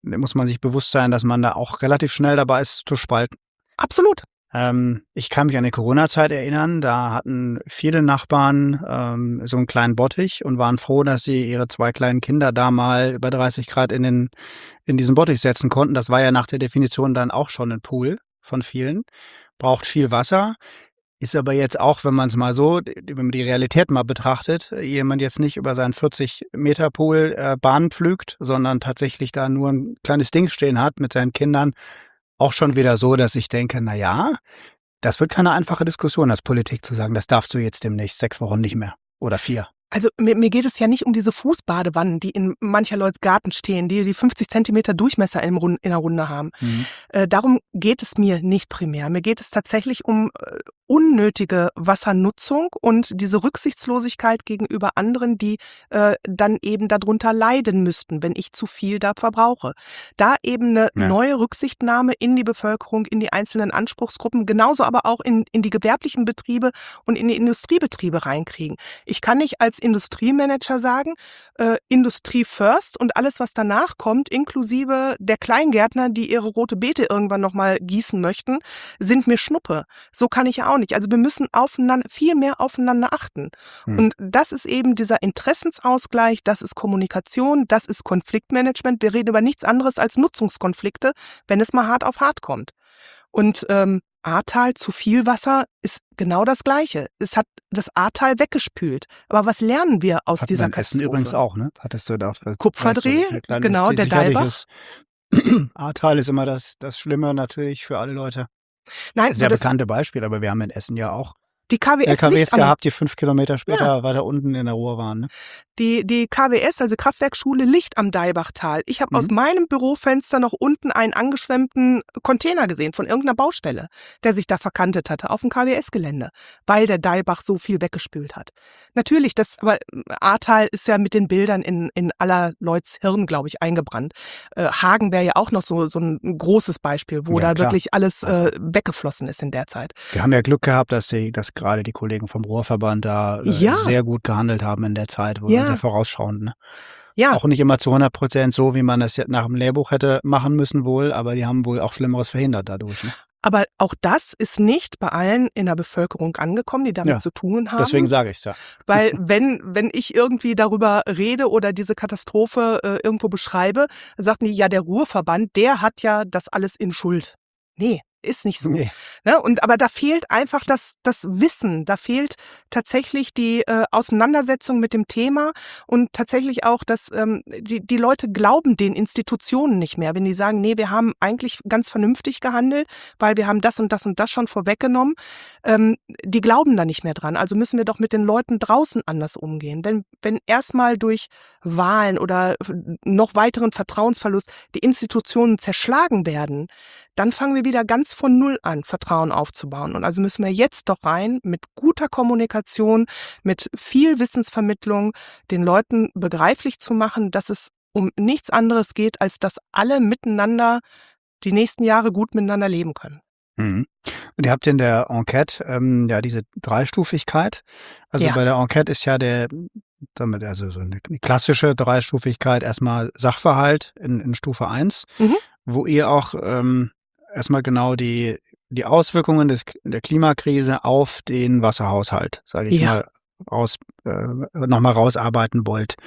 Speaker 3: muss man sich bewusst sein, dass man da auch relativ schnell dabei ist zu spalten.
Speaker 1: Absolut.
Speaker 3: Ähm, ich kann mich an die Corona-Zeit erinnern, da hatten viele Nachbarn ähm, so einen kleinen Bottich und waren froh, dass sie ihre zwei kleinen Kinder da mal über dreißig Grad in, den, in diesen Bottich setzen konnten. Das war ja nach der Definition dann auch schon ein Pool von vielen. Braucht viel Wasser, ist aber jetzt auch, wenn man es mal so, wenn man die Realität mal betrachtet, jemand jetzt nicht über seinen vierzig Meter Pool äh, Bahn pflügt, sondern tatsächlich da nur ein kleines Ding stehen hat mit seinen Kindern, auch schon wieder so, dass ich denke, na ja, das wird keine einfache Diskussion als Politik zu sagen, das darfst du jetzt demnächst sechs Wochen nicht mehr oder vier.
Speaker 1: Also mir, mir geht es ja nicht um diese Fußbadewannen, die in mancher Leute Garten stehen, die die fünfzig Zentimeter Durchmesser in, Rund, in der Runde haben. Mhm. Äh, darum geht es mir nicht primär. Mir geht es tatsächlich um äh, unnötige Wassernutzung und diese Rücksichtslosigkeit gegenüber anderen, die äh, dann eben darunter leiden müssten, wenn ich zu viel da verbrauche. Da eben eine ja. neue Rücksichtnahme in die Bevölkerung, in die einzelnen Anspruchsgruppen, genauso aber auch in, in die gewerblichen Betriebe und in die Industriebetriebe reinkriegen. Ich kann nicht als Industriemanager sagen, äh, Industrie first und alles, was danach kommt, inklusive der Kleingärtner, die ihre rote Beete irgendwann nochmal gießen möchten, sind mir Schnuppe. So kann ich ja auch nicht. Also wir müssen aufeinander, viel mehr aufeinander achten. Hm. Und das ist eben dieser Interessensausgleich, das ist Kommunikation, das ist Konfliktmanagement. Wir reden über nichts anderes als Nutzungskonflikte, wenn es mal hart auf hart kommt. Und ähm, Ahrtal, zu viel Wasser ist genau das Gleiche. Es hat das Ahrtal weggespült. Aber was lernen wir aus
Speaker 3: hat
Speaker 1: dieser
Speaker 3: Katastrophe? Essen übrigens auch, ne? Hattest du da
Speaker 1: Kupferdreh, weißt du, genau, der Deilbach.
Speaker 3: Ahrtal ist immer das, das Schlimme natürlich für alle Leute.
Speaker 1: Nein,
Speaker 3: sehr bekannte Beispiel, aber wir haben in Essen ja auch
Speaker 1: die K W S
Speaker 3: L K Ws gehabt, die fünf Kilometer später
Speaker 1: ja.
Speaker 3: weiter unten in der Ruhr waren. Ne?
Speaker 1: Die, die K W S, also Kraftwerksschule, liegt am Deilbachtal. Ich habe mhm. aus meinem Bürofenster noch unten einen angeschwemmten Container gesehen von irgendeiner Baustelle, der sich da verkantet hatte auf dem K W S-Gelände, weil der Deilbach so viel weggespült hat. Natürlich, das, aber Ahrtal ist ja mit den Bildern in, in aller Leuts Hirn, glaube ich, eingebrannt. Äh, Hagen wäre ja auch noch so, so ein großes Beispiel, wo ja, da klar. wirklich alles äh, weggeflossen ist in der Zeit.
Speaker 3: Wir haben ja Glück gehabt, dass sie, dass gerade die Kollegen vom Ruhrverband da äh, ja. sehr gut gehandelt haben in der Zeit, wo ja. wir sehr vorausschauend. Ne?
Speaker 1: Ja.
Speaker 3: Auch nicht immer zu hundert Prozent so, wie man das jetzt nach dem Lehrbuch hätte machen müssen wohl, aber die haben wohl auch Schlimmeres verhindert dadurch. Ne?
Speaker 1: Aber auch das ist nicht bei allen in der Bevölkerung angekommen, die damit ja, zu tun haben.
Speaker 3: Deswegen sage ich es ja.
Speaker 1: Weil wenn, wenn ich irgendwie darüber rede oder diese Katastrophe äh, irgendwo beschreibe, sagten die, ja, der Ruhrverband, der hat ja das alles in Schuld. Nee. Ist nicht so. Nee. Ne? Und aber da fehlt einfach das, das Wissen, da fehlt tatsächlich die äh, Auseinandersetzung mit dem Thema und tatsächlich auch, dass ähm, die, die Leute glauben den Institutionen nicht mehr, wenn die sagen, nee, wir haben eigentlich ganz vernünftig gehandelt, weil wir haben das und das und das schon vorweggenommen. Ähm, die glauben da nicht mehr dran. Also müssen wir doch mit den Leuten draußen anders umgehen. Wenn, wenn erstmal durch Wahlen oder noch weiteren Vertrauensverlust die Institutionen zerschlagen werden, dann fangen wir wieder ganz von Null an, Vertrauen aufzubauen. Und also müssen wir jetzt doch rein mit guter Kommunikation, mit viel Wissensvermittlung, den Leuten begreiflich zu machen, dass es um nichts anderes geht, als dass alle miteinander die nächsten Jahre gut miteinander leben können.
Speaker 3: Mhm. Und ihr habt in der Enquete ähm, ja diese Dreistufigkeit. Also ja. bei der Enquete ist ja der damit also so eine klassische Dreistufigkeit erstmal Sachverhalt in, in Stufe eins, mhm. wo ihr auch ähm, erstmal genau die, die Auswirkungen des, der Klimakrise auf den Wasserhaushalt, sage ich ja. mal, aus, äh, nochmal rausarbeiten wollt.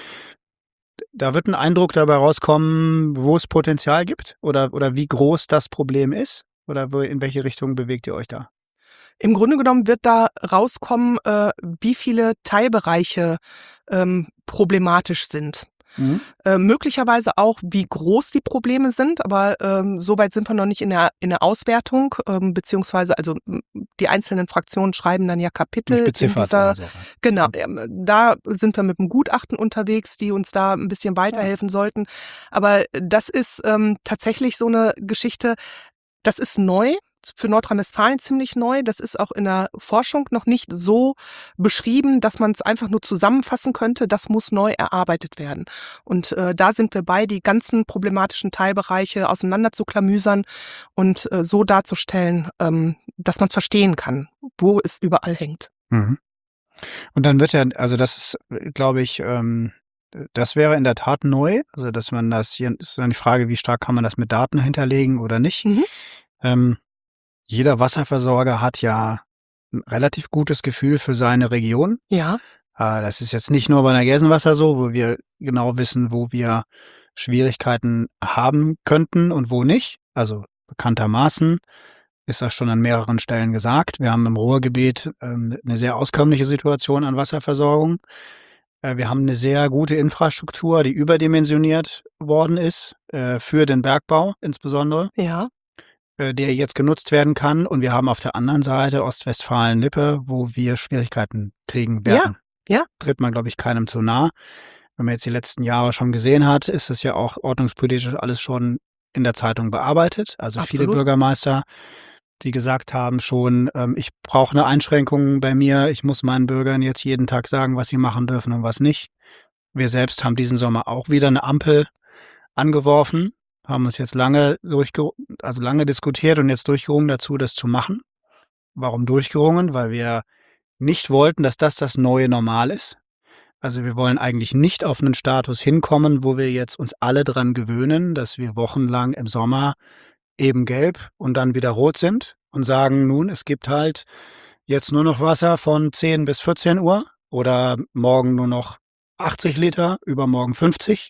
Speaker 3: Da wird ein Eindruck dabei rauskommen, wo es Potenzial gibt oder, oder wie groß das Problem ist oder wo, in welche Richtung bewegt ihr euch da?
Speaker 1: Im Grunde genommen wird da rauskommen, äh, wie viele Teilbereiche ähm, problematisch sind. Mhm. Äh, möglicherweise auch, wie groß die Probleme sind, aber ähm, soweit sind wir noch nicht in der, in der Auswertung, ähm, beziehungsweise also die einzelnen Fraktionen schreiben dann ja Kapitel.
Speaker 3: In dieser, so.
Speaker 1: Genau, ähm, da sind wir mit einem Gutachten unterwegs, die uns da ein bisschen weiterhelfen ja. sollten. Aber das ist ähm, tatsächlich so eine Geschichte, das ist neu. Für Nordrhein-Westfalen ziemlich neu. Das ist auch in der Forschung noch nicht so beschrieben, dass man es einfach nur zusammenfassen könnte. Das muss neu erarbeitet werden. Und äh, da sind wir bei, die ganzen problematischen Teilbereiche auseinander zu klamüsern und äh, so darzustellen, ähm, dass man es verstehen kann, wo es überall hängt.
Speaker 3: Mhm. Und dann wird ja, also das ist, glaube ich, ähm Das wäre in der Tat neu. Also, dass man das hier ist dann die Frage, wie stark kann man das mit Daten hinterlegen oder nicht.
Speaker 1: Mhm.
Speaker 3: Ähm, jeder Wasserversorger hat ja ein relativ gutes Gefühl für seine Region.
Speaker 1: Ja,
Speaker 3: Äh, das ist jetzt nicht nur bei der Gelsenwasser so, wo wir genau wissen, wo wir Schwierigkeiten haben könnten und wo nicht. Also bekanntermaßen ist das schon an mehreren Stellen gesagt. Wir haben im Ruhrgebiet ähm, eine sehr auskömmliche Situation an Wasserversorgung. Äh, wir haben eine sehr gute Infrastruktur, die überdimensioniert worden ist, äh, für den Bergbau insbesondere,
Speaker 1: ja,
Speaker 3: äh, der jetzt genutzt werden kann. Und wir haben auf der anderen Seite Ostwestfalen-Lippe, wo wir Schwierigkeiten kriegen werden.
Speaker 1: ja.
Speaker 3: Tritt man, glaube ich, keinem zu nah. Wenn man jetzt die letzten Jahre schon gesehen hat, ist es ja auch ordnungspolitisch alles schon in der Zeitung bearbeitet. Also viele
Speaker 1: Absolut.
Speaker 3: Bürgermeister, die gesagt haben schon, ähm, ich brauche eine Einschränkung bei mir, ich muss meinen Bürgern jetzt jeden Tag sagen, was sie machen dürfen und was nicht. Wir selbst haben diesen Sommer auch wieder eine Ampel angeworfen, haben uns jetzt lange durchge also lange diskutiert und jetzt durchgerungen dazu, das zu machen. Warum durchgerungen? Weil wir nicht wollten, dass das das neue Normal ist. Also wir wollen eigentlich nicht auf einen Status hinkommen, wo wir jetzt uns alle dran gewöhnen, dass wir wochenlang im Sommer eben gelb und dann wieder rot sind und sagen, nun, es gibt halt jetzt nur noch Wasser von zehn bis vierzehn Uhr oder morgen nur noch achtzig Liter, übermorgen fünfzig.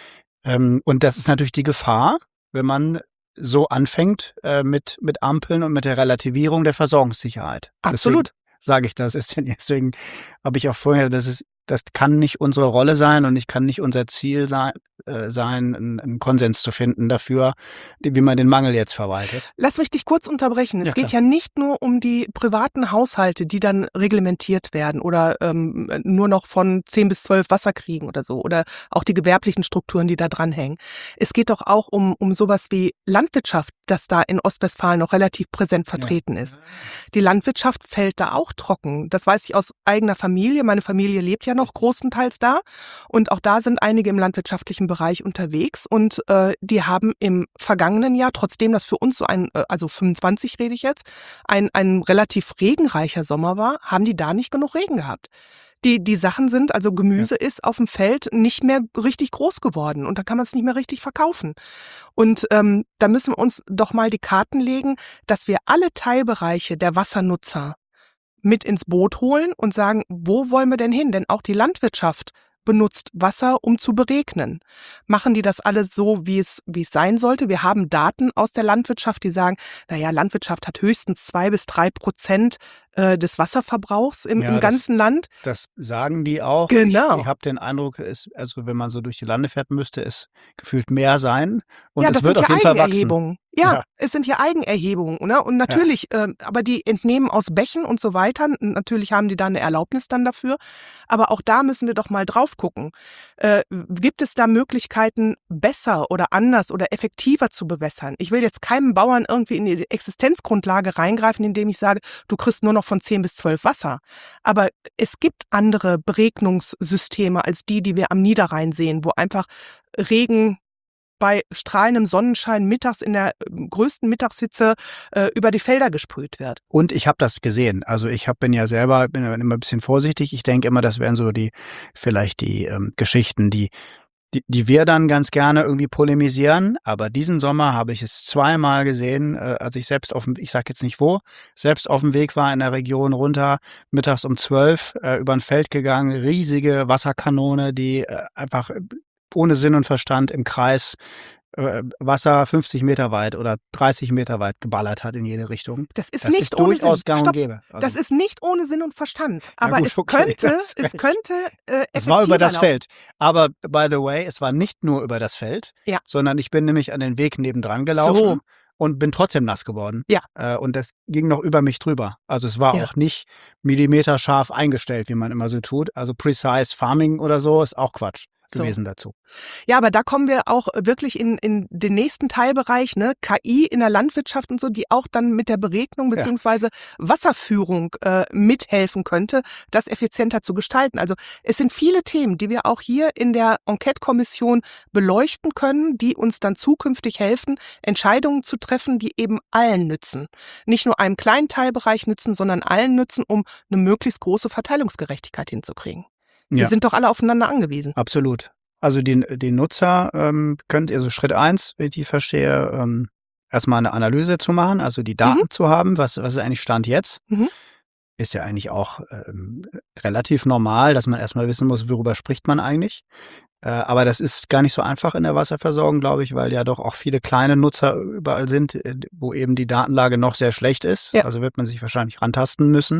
Speaker 3: Ähm, und das ist natürlich die Gefahr, wenn man so anfängt äh, mit, mit Ampeln und mit der Relativierung der Versorgungssicherheit.
Speaker 1: Absolut.
Speaker 3: Deswegen sage ich das. Deswegen habe ich auch vorher, das ist Das kann nicht unsere Rolle sein und ich kann nicht unser Ziel sein, äh, sein einen, einen Konsens zu finden dafür, wie man den Mangel jetzt verwaltet.
Speaker 1: Lass mich dich kurz unterbrechen. Es
Speaker 3: Ja,
Speaker 1: geht
Speaker 3: klar.
Speaker 1: ja nicht nur um die privaten Haushalte, die dann reglementiert werden oder ähm, nur noch von zehn bis zwölf Wasser kriegen oder so oder auch die gewerblichen Strukturen, die da dranhängen. Es geht doch auch um, um sowas wie Landwirtschaft, das da in Ostwestfalen noch relativ präsent vertreten
Speaker 3: Ja.
Speaker 1: ist. Die Landwirtschaft fällt da auch trocken. Das weiß ich aus eigener Familie. Meine Familie lebt ja noch großenteils da und auch da sind einige im landwirtschaftlichen Bereich unterwegs und äh, die haben im vergangenen Jahr, trotzdem das für uns so ein, äh, also fünfundzwanzig rede ich jetzt, ein, ein relativ regenreicher Sommer war, haben die da nicht genug Regen gehabt. Die, die Sachen sind, also Gemüse ist auf dem Feld nicht mehr richtig groß geworden und da kann man es nicht mehr richtig verkaufen. Und ähm, da müssen wir uns doch mal die Karten legen, dass wir alle Teilbereiche der Wassernutzer mit ins Boot holen und sagen, wo wollen wir denn hin? Denn auch die Landwirtschaft benutzt Wasser, um zu beregnen. Machen die das alles so, wie es, wie es sein sollte? Wir haben Daten aus der Landwirtschaft, die sagen, naja, Landwirtschaft hat höchstens zwei bis drei Prozent äh, des Wasserverbrauchs im,
Speaker 3: Ja,
Speaker 1: im
Speaker 3: das-
Speaker 1: ganzen Land.
Speaker 3: Das sagen die auch.
Speaker 1: Genau.
Speaker 3: Ich, ich habe den Eindruck, es, also wenn man so durch die Lande fährt, müsste es gefühlt mehr sein. Und
Speaker 1: ja,
Speaker 3: es
Speaker 1: das
Speaker 3: wird
Speaker 1: sind
Speaker 3: auf
Speaker 1: ja
Speaker 3: jeden Fall wachsen.
Speaker 1: Eigenerhebungen. Ja,
Speaker 3: Ja.
Speaker 1: es sind ja Eigenerhebungen, ne? Und natürlich, äh, aber die entnehmen aus Bächen und so weiter. Und natürlich haben die da eine Erlaubnis dann dafür. Aber auch da müssen wir doch mal drauf gucken. Äh, gibt es da Möglichkeiten, besser oder anders oder effektiver zu bewässern? Ich will jetzt keinem Bauern irgendwie in die Existenzgrundlage reingreifen, indem ich sage, du kriegst nur noch von zehn bis zwölf Wasser. Aber es gibt andere Beregnungssysteme als die, die wir am Niederrhein sehen, wo einfach Regen bei strahlendem Sonnenschein mittags in der äh, größten Mittagshitze äh, über die Felder gesprüht wird.
Speaker 3: Und ich habe das gesehen. Also ich hab, bin ja selber bin ja immer ein bisschen vorsichtig. Ich denke immer, das wären so die vielleicht die ähm, Geschichten, die, die die wir dann ganz gerne irgendwie polemisieren. Aber diesen Sommer habe ich es zweimal gesehen, äh, als ich selbst auf dem, ich sag jetzt nicht wo, selbst auf dem Weg war in der Region runter, mittags um zwölf äh, über ein Feld gegangen, riesige Wasserkanone, die äh, einfach ohne Sinn und Verstand im Kreis äh, Wasser fünfzig Meter weit oder dreißig Meter weit geballert hat in jede Richtung.
Speaker 1: Das ist
Speaker 3: Das
Speaker 1: nicht
Speaker 3: ist
Speaker 1: ohne
Speaker 3: durchaus
Speaker 1: Sinn.
Speaker 3: gang und
Speaker 1: Stopp.
Speaker 3: gäbe. Also,
Speaker 1: Das ist nicht ohne Sinn und Verstand. Aber
Speaker 3: gut,
Speaker 1: es
Speaker 3: okay,
Speaker 1: könnte,
Speaker 3: das ist
Speaker 1: es
Speaker 3: recht.
Speaker 1: könnte äh,
Speaker 3: es war über
Speaker 1: effektiver
Speaker 3: das
Speaker 1: laufen.
Speaker 3: Feld. Aber by the way, es war nicht nur über das Feld,
Speaker 1: Ja.
Speaker 3: sondern ich bin nämlich an den Weg nebendran gelaufen
Speaker 1: So.
Speaker 3: und bin trotzdem nass geworden.
Speaker 1: Ja.
Speaker 3: Äh, und das ging noch über mich drüber. Also es war
Speaker 1: Ja.
Speaker 3: auch nicht millimeterscharf eingestellt, wie man immer so tut. Also precise farming oder so ist auch Quatsch
Speaker 1: So.
Speaker 3: gewesen dazu.
Speaker 1: Ja, aber da kommen wir auch wirklich in, in den nächsten Teilbereich, ne? K I in der Landwirtschaft und so, die auch dann mit der Beregnung
Speaker 3: Ja.
Speaker 1: beziehungsweise Wasserführung äh, mithelfen könnte, das effizienter zu gestalten. Also es sind viele Themen, die wir auch hier in der Enquete-Kommission beleuchten können, die uns dann zukünftig helfen, Entscheidungen zu treffen, die eben allen nützen. Nicht nur einem kleinen Teilbereich nützen, sondern allen nützen, um eine möglichst große Verteilungsgerechtigkeit hinzukriegen. Wir
Speaker 3: Ja.
Speaker 1: sind doch alle aufeinander angewiesen.
Speaker 3: Absolut. Also die, die Nutzer ähm, könnt ihr so Schritt eins, wie ich die verstehe, ähm, erstmal eine Analyse zu machen, also die Daten
Speaker 1: Mhm.
Speaker 3: zu haben, was, was ist eigentlich Stand jetzt.
Speaker 1: Mhm.
Speaker 3: Ist ja eigentlich auch ähm, relativ normal, dass man erstmal wissen muss, worüber spricht man eigentlich. Äh, aber das ist gar nicht so einfach in der Wasserversorgung, glaube ich, weil ja doch auch viele kleine Nutzer überall sind, äh, wo eben die Datenlage noch sehr schlecht ist.
Speaker 1: Ja.
Speaker 3: Also wird man sich wahrscheinlich rantasten müssen.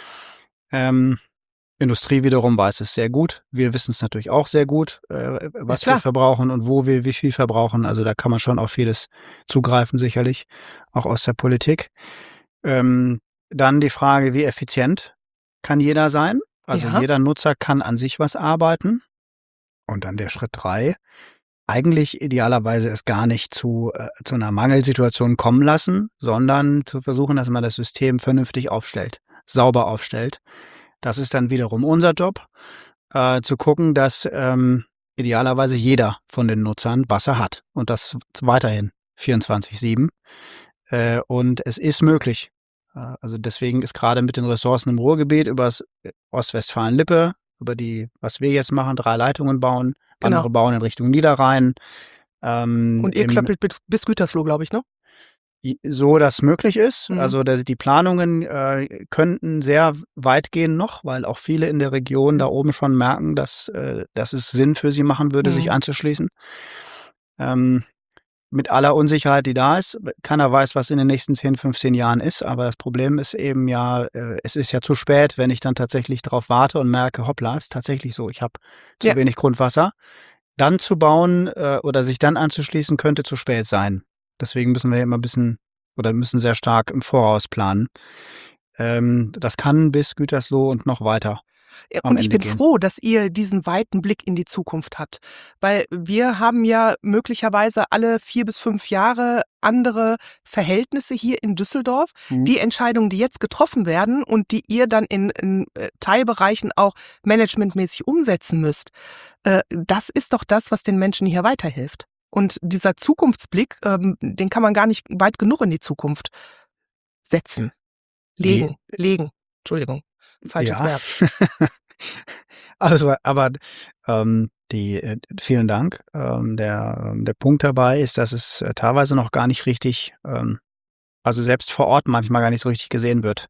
Speaker 3: Ähm, Industrie wiederum weiß es sehr gut. Wir wissen es natürlich auch sehr gut, äh, was
Speaker 1: klar.
Speaker 3: wir verbrauchen und wo wir wie viel verbrauchen. Also da kann man schon auf vieles zugreifen, sicherlich, auch aus der Politik. Ähm, dann die Frage, wie effizient kann jeder sein? Also
Speaker 1: Ja.
Speaker 3: jeder Nutzer kann an sich was arbeiten. Und dann der Schritt drei, eigentlich idealerweise es gar nicht zu, äh, zu einer Mangelsituation kommen lassen, sondern zu versuchen, dass man das System vernünftig aufstellt, sauber aufstellt. Das ist dann wiederum unser Job, äh, zu gucken, dass ähm, idealerweise jeder von den Nutzern Wasser hat und das weiterhin vierundzwanzig sieben. Äh, und es ist möglich. Äh, also deswegen ist gerade mit den Ressourcen im Ruhrgebiet über das Ostwestfalen-Lippe, über die, was wir jetzt machen, drei Leitungen bauen,
Speaker 1: Genau.
Speaker 3: andere bauen in Richtung Niederrhein. Ähm,
Speaker 1: Und ihr
Speaker 3: im-
Speaker 1: klöppelt bis, bis Gütersloh, glaube ich, ne?
Speaker 3: so dass möglich ist.
Speaker 1: Mhm.
Speaker 3: Also dass die Planungen äh, könnten sehr weit gehen noch, weil auch viele in der Region da oben schon merken, dass, äh, dass es Sinn für sie machen würde,
Speaker 1: Mhm.
Speaker 3: sich anzuschließen. Ähm, mit aller Unsicherheit, die da ist, keiner weiß, was in den nächsten zehn, fünfzehn Jahren ist, aber das Problem ist eben ja, äh, es ist ja zu spät, wenn ich dann tatsächlich darauf warte und merke, hoppla, ist tatsächlich so, ich habe zu
Speaker 1: Ja.
Speaker 3: wenig Grundwasser. Dann zu bauen äh, oder sich dann anzuschließen, könnte zu spät sein. Deswegen müssen wir immer ein bisschen oder müssen sehr stark im Voraus planen. Ähm, das kann bis Gütersloh und noch weiter.
Speaker 1: Ja,
Speaker 3: am
Speaker 1: und ich
Speaker 3: Ende
Speaker 1: bin
Speaker 3: gehen.
Speaker 1: froh, dass ihr diesen weiten Blick in die Zukunft habt. Weil wir haben ja möglicherweise alle vier bis fünf Jahre andere Verhältnisse hier in Düsseldorf.
Speaker 3: Mhm.
Speaker 1: Die Entscheidungen, die jetzt getroffen werden und die ihr dann in, in äh, Teilbereichen auch managementmäßig umsetzen müsst, äh, das ist doch das, was den Menschen hier weiterhilft. Und dieser Zukunftsblick, ähm, den kann man gar nicht weit genug in die Zukunft setzen. Legen, legen. Entschuldigung, falsches
Speaker 3: Ja.
Speaker 1: Verb.
Speaker 3: Also, aber ähm, die, äh, vielen Dank. Ähm, der, der Punkt dabei ist, dass es äh, teilweise noch gar nicht richtig, ähm, also selbst vor Ort manchmal gar nicht so richtig gesehen wird.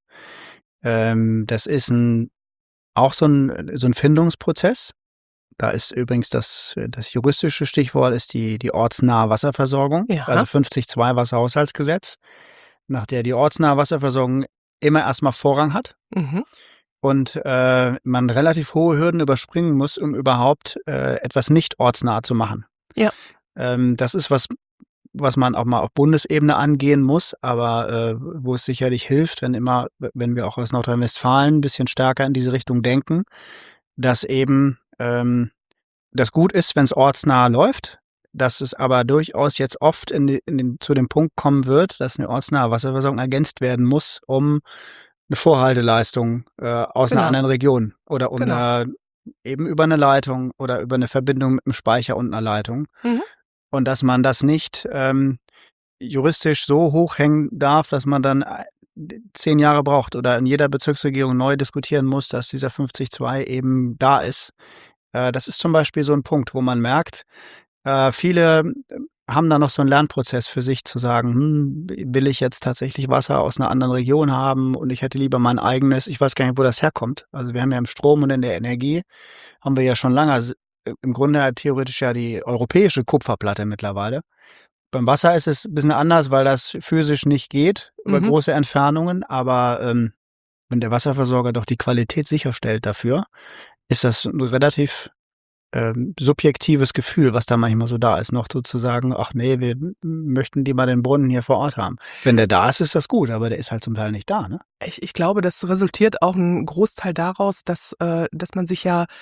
Speaker 3: Ähm, das ist ein, auch so ein, so ein Findungsprozess. Da ist übrigens das, das juristische Stichwort ist die, die ortsnahe Wasserversorgung,
Speaker 1: Ja.
Speaker 3: also fünfzig Absatz zwei Wasserhaushaltsgesetz, nach der die ortsnahe Wasserversorgung immer erstmal Vorrang hat.
Speaker 1: Mhm.
Speaker 3: Und äh, man relativ hohe Hürden überspringen muss, um überhaupt äh, etwas nicht ortsnah zu machen.
Speaker 1: Ja.
Speaker 3: Ähm, das ist was, was man auch mal auf Bundesebene angehen muss, aber äh, wo es sicherlich hilft, wenn immer, wenn wir auch aus Nordrhein-Westfalen ein bisschen stärker in diese Richtung denken, dass eben ähm, das gut ist, wenn es ortsnah läuft, dass es aber durchaus jetzt oft in die, in den, zu dem Punkt kommen wird, dass eine ortsnahe Wasserversorgung ergänzt werden muss, um eine Vorhalteleistung äh, aus
Speaker 1: Genau.
Speaker 3: einer anderen Region oder um
Speaker 1: Genau.
Speaker 3: eine, eben über eine Leitung oder über eine Verbindung mit einem Speicher und einer Leitung.
Speaker 1: Mhm.
Speaker 3: Und dass man das nicht ähm, juristisch so hochhängen darf, dass man dann äh, zehn Jahre braucht oder in jeder Bezirksregierung neu diskutieren muss, dass dieser fünfzig Absatz zwei eben da ist. Äh, das ist zum Beispiel so ein Punkt, wo man merkt, äh, viele haben da noch so einen Lernprozess für sich zu sagen, hm, will ich jetzt tatsächlich Wasser aus einer anderen Region haben und ich hätte lieber mein eigenes, ich weiß gar nicht, wo das herkommt. Also wir haben ja im Strom und in der Energie, haben wir ja schon lange, im Grunde theoretisch ja die europäische Kupferplatte mittlerweile. Beim Wasser ist es ein bisschen anders, weil das physisch nicht geht über
Speaker 1: Mhm.
Speaker 3: große Entfernungen, aber ähm, wenn der Wasserversorger doch die Qualität sicherstellt dafür, ist das ein relativ ähm, subjektives Gefühl, was da manchmal so da ist, noch so zu sagen, ach nee, wir möchten lieber den Brunnen hier vor Ort haben. Wenn der da ist, ist das gut, aber der ist halt zum Teil nicht da, ne?
Speaker 1: Ich, ich glaube, das resultiert auch ein Großteil daraus, dass, äh, dass man sich ja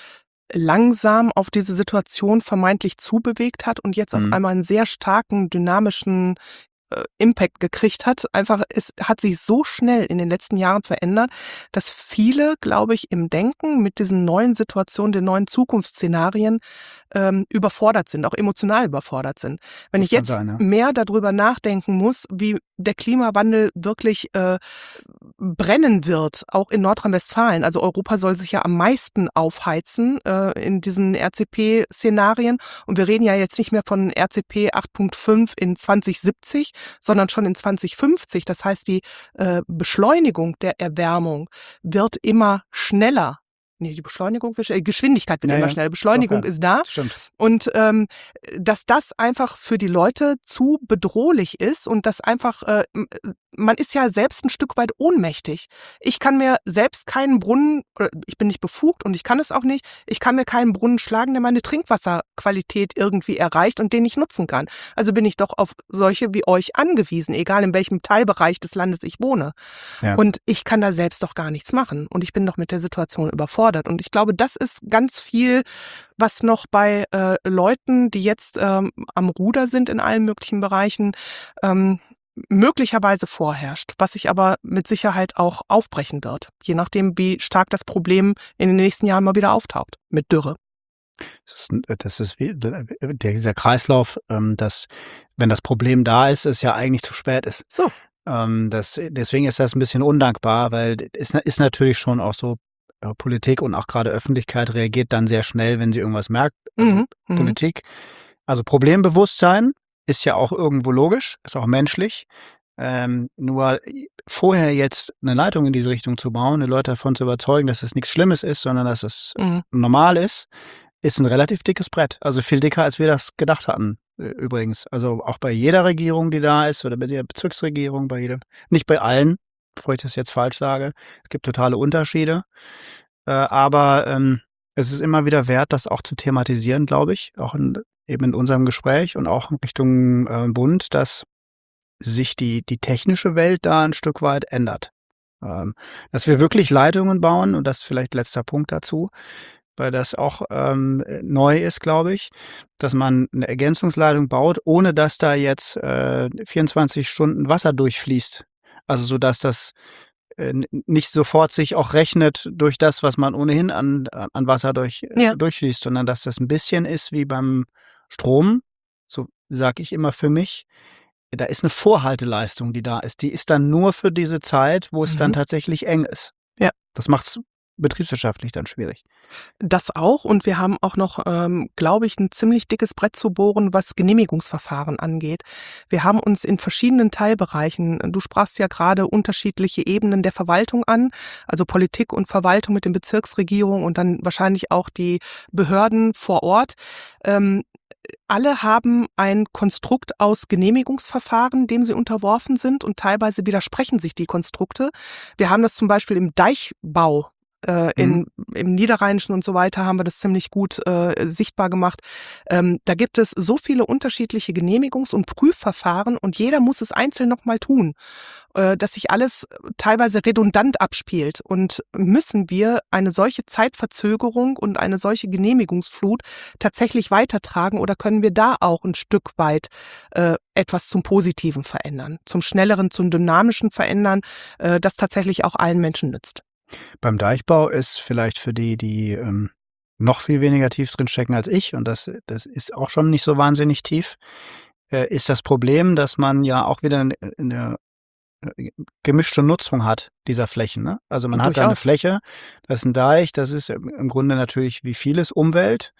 Speaker 1: langsam auf diese Situation vermeintlich zubewegt hat und jetzt
Speaker 3: Mhm.
Speaker 1: auf einmal einen sehr starken, dynamischen äh, Impact gekriegt hat. Einfach, es hat sich so schnell in den letzten Jahren verändert, dass viele, glaube ich, im Denken mit diesen neuen Situationen, den neuen Zukunftsszenarien ähm, überfordert sind, auch emotional überfordert sind. Wenn
Speaker 3: Das
Speaker 1: ich
Speaker 3: kann
Speaker 1: jetzt
Speaker 3: sein, ja.
Speaker 1: mehr darüber nachdenken muss, wie der Klimawandel wirklich äh, brennen wird, auch in Nordrhein-Westfalen. Also Europa soll sich ja am meisten aufheizen äh, in diesen R C P-Szenarien. Und wir reden ja jetzt nicht mehr von R C P acht Punkt fünf in zwanzig siebzig, sondern schon in zwanzig fünfzig. Das heißt, die äh, Beschleunigung der Erwärmung wird immer schneller. Nee, die Beschleunigung, die Geschwindigkeit wird
Speaker 3: ja,
Speaker 1: immer
Speaker 3: ja.
Speaker 1: schneller. Beschleunigung
Speaker 3: okay.
Speaker 1: ist da.
Speaker 3: Stimmt.
Speaker 1: Und ähm, dass das einfach für die Leute zu bedrohlich ist und dass einfach, äh, man ist ja selbst ein Stück weit ohnmächtig. Ich kann mir selbst keinen Brunnen, ich bin nicht befugt und ich kann es auch nicht, ich kann mir keinen Brunnen schlagen, der meine Trinkwasserqualität irgendwie erreicht und den ich nutzen kann. Also bin ich doch auf solche wie euch angewiesen, egal in welchem Teilbereich des Landes ich wohne.
Speaker 3: Ja.
Speaker 1: Und ich kann da selbst doch gar nichts machen. Und ich bin doch mit der Situation überfordert. Und ich glaube, das ist ganz viel, was noch bei äh, Leuten, die jetzt ähm, am Ruder sind in allen möglichen Bereichen, ähm, möglicherweise vorherrscht, was sich aber mit Sicherheit auch aufbrechen wird, je nachdem, wie stark das Problem in den nächsten Jahren mal wieder auftaucht, mit Dürre.
Speaker 3: Das ist, das ist wie, dieser Kreislauf, dass, wenn das Problem da ist, es ja eigentlich zu spät ist.
Speaker 1: So.
Speaker 3: Das, deswegen ist das ein bisschen undankbar, weil es ist natürlich schon auch so, Politik und auch gerade Öffentlichkeit reagiert dann sehr schnell, wenn sie irgendwas merkt.
Speaker 1: Mhm.
Speaker 3: Politik. Also Problembewusstsein ist ja auch irgendwo logisch, ist auch menschlich. Ähm, nur vorher jetzt eine Leitung in diese Richtung zu bauen, die Leute davon zu überzeugen, dass es nichts Schlimmes ist, sondern dass es
Speaker 1: Mhm.
Speaker 3: normal ist, ist ein relativ dickes Brett. Also viel dicker, als wir das gedacht hatten, übrigens. Also auch bei jeder Regierung, die da ist, oder bei der Bezirksregierung, bei jedem, nicht bei allen, bevor ich das jetzt falsch sage. Es gibt totale Unterschiede. Äh, aber ähm, es ist immer wieder wert, das auch zu thematisieren, glaube ich, auch in, eben in unserem Gespräch und auch in Richtung äh, Bund, dass sich die, die technische Welt da ein Stück weit ändert. Ähm, dass wir wirklich Leitungen bauen, und das ist vielleicht letzter Punkt dazu, weil das auch ähm, neu ist, glaube ich, dass man eine Ergänzungsleitung baut, ohne dass da jetzt äh, vierundzwanzig Stunden Wasser durchfließt. Also so, dass das äh, nicht sofort sich auch rechnet durch das, was man ohnehin an, an Wasser durch,
Speaker 1: Ja.
Speaker 3: äh, durchfließt, sondern dass das ein bisschen ist wie beim Strom, so sage ich immer für mich. Da ist eine Vorhalteleistung, die da ist. Die ist dann nur für diese Zeit, wo es
Speaker 1: Mhm.
Speaker 3: dann tatsächlich eng ist.
Speaker 1: Ja.
Speaker 3: Das macht's betriebswirtschaftlich dann schwierig.
Speaker 1: Das auch. Und wir haben auch noch, ähm, glaube ich, ein ziemlich dickes Brett zu bohren, was Genehmigungsverfahren angeht. Wir haben uns in verschiedenen Teilbereichen, du sprachst ja gerade unterschiedliche Ebenen der Verwaltung an, also Politik und Verwaltung mit den Bezirksregierungen und dann wahrscheinlich auch die Behörden vor Ort. Ähm, alle haben ein Konstrukt aus Genehmigungsverfahren, dem sie unterworfen sind, und teilweise widersprechen sich die Konstrukte. Wir haben das zum Beispiel im Deichbau. Äh, in, mhm. Im Niederrheinischen und so weiter haben wir das ziemlich gut äh, sichtbar gemacht. Ähm, da gibt es so viele unterschiedliche Genehmigungs- und Prüfverfahren und jeder muss es einzeln nochmal tun, äh, dass sich alles teilweise redundant abspielt. Und müssen wir eine solche Zeitverzögerung und eine solche Genehmigungsflut tatsächlich weitertragen oder können wir da auch ein Stück weit äh, etwas zum Positiven verändern, zum schnelleren, zum dynamischen verändern, äh, das tatsächlich auch allen Menschen nützt?
Speaker 3: Beim Deichbau ist vielleicht für die, die ähm, noch viel weniger tief drin stecken als ich, und das, das ist auch schon nicht so wahnsinnig tief, äh, ist das Problem, dass man ja auch wieder eine, eine gemischte Nutzung hat dieser Flächen. Ne? Also man hat da eine Fläche, das ist ein Deich, das ist im Grunde natürlich wie vieles Umwelt.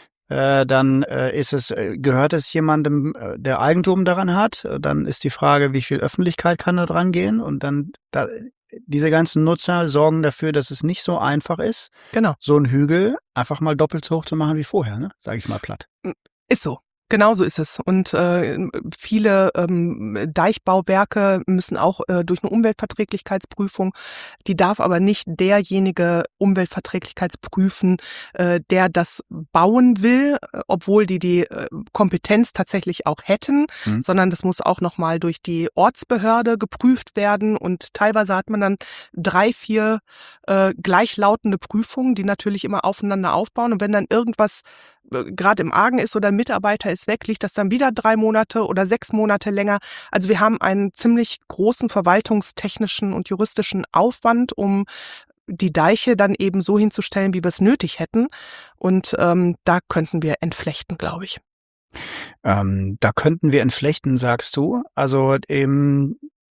Speaker 3: Äh, dann äh, ist es, gehört es jemandem, äh, der Eigentum daran hat. Dann ist die Frage, wie viel Öffentlichkeit kann da dran gehen, und dann da, diese ganzen Nutzer sorgen dafür, dass es nicht so einfach ist,
Speaker 1: genau.
Speaker 3: so einen Hügel einfach mal doppelt so hoch zu machen wie vorher, ne? Sage ich mal platt.
Speaker 1: Ist so. Genau so ist es. Und äh, viele ähm, Deichbauwerke müssen auch äh, durch eine Umweltverträglichkeitsprüfung. Die darf aber nicht derjenige Umweltverträglichkeitsprüfen, äh, der das bauen will, obwohl die die äh, Kompetenz tatsächlich auch hätten, mhm. sondern das muss auch nochmal durch die Ortsbehörde geprüft werden. Und teilweise hat man dann drei, vier äh, gleichlautende Prüfungen, die natürlich immer aufeinander aufbauen. Und wenn dann irgendwas gerade im Argen ist oder ein Mitarbeiter ist weg, liegt das dann wieder drei Monate oder sechs Monate länger. Also wir haben einen ziemlich großen verwaltungstechnischen und juristischen Aufwand, um die Deiche dann eben so hinzustellen, wie wir es nötig hätten. Und ähm, da könnten wir entflechten, glaube ich.
Speaker 3: Ähm, da könnten wir entflechten, sagst du. Also eben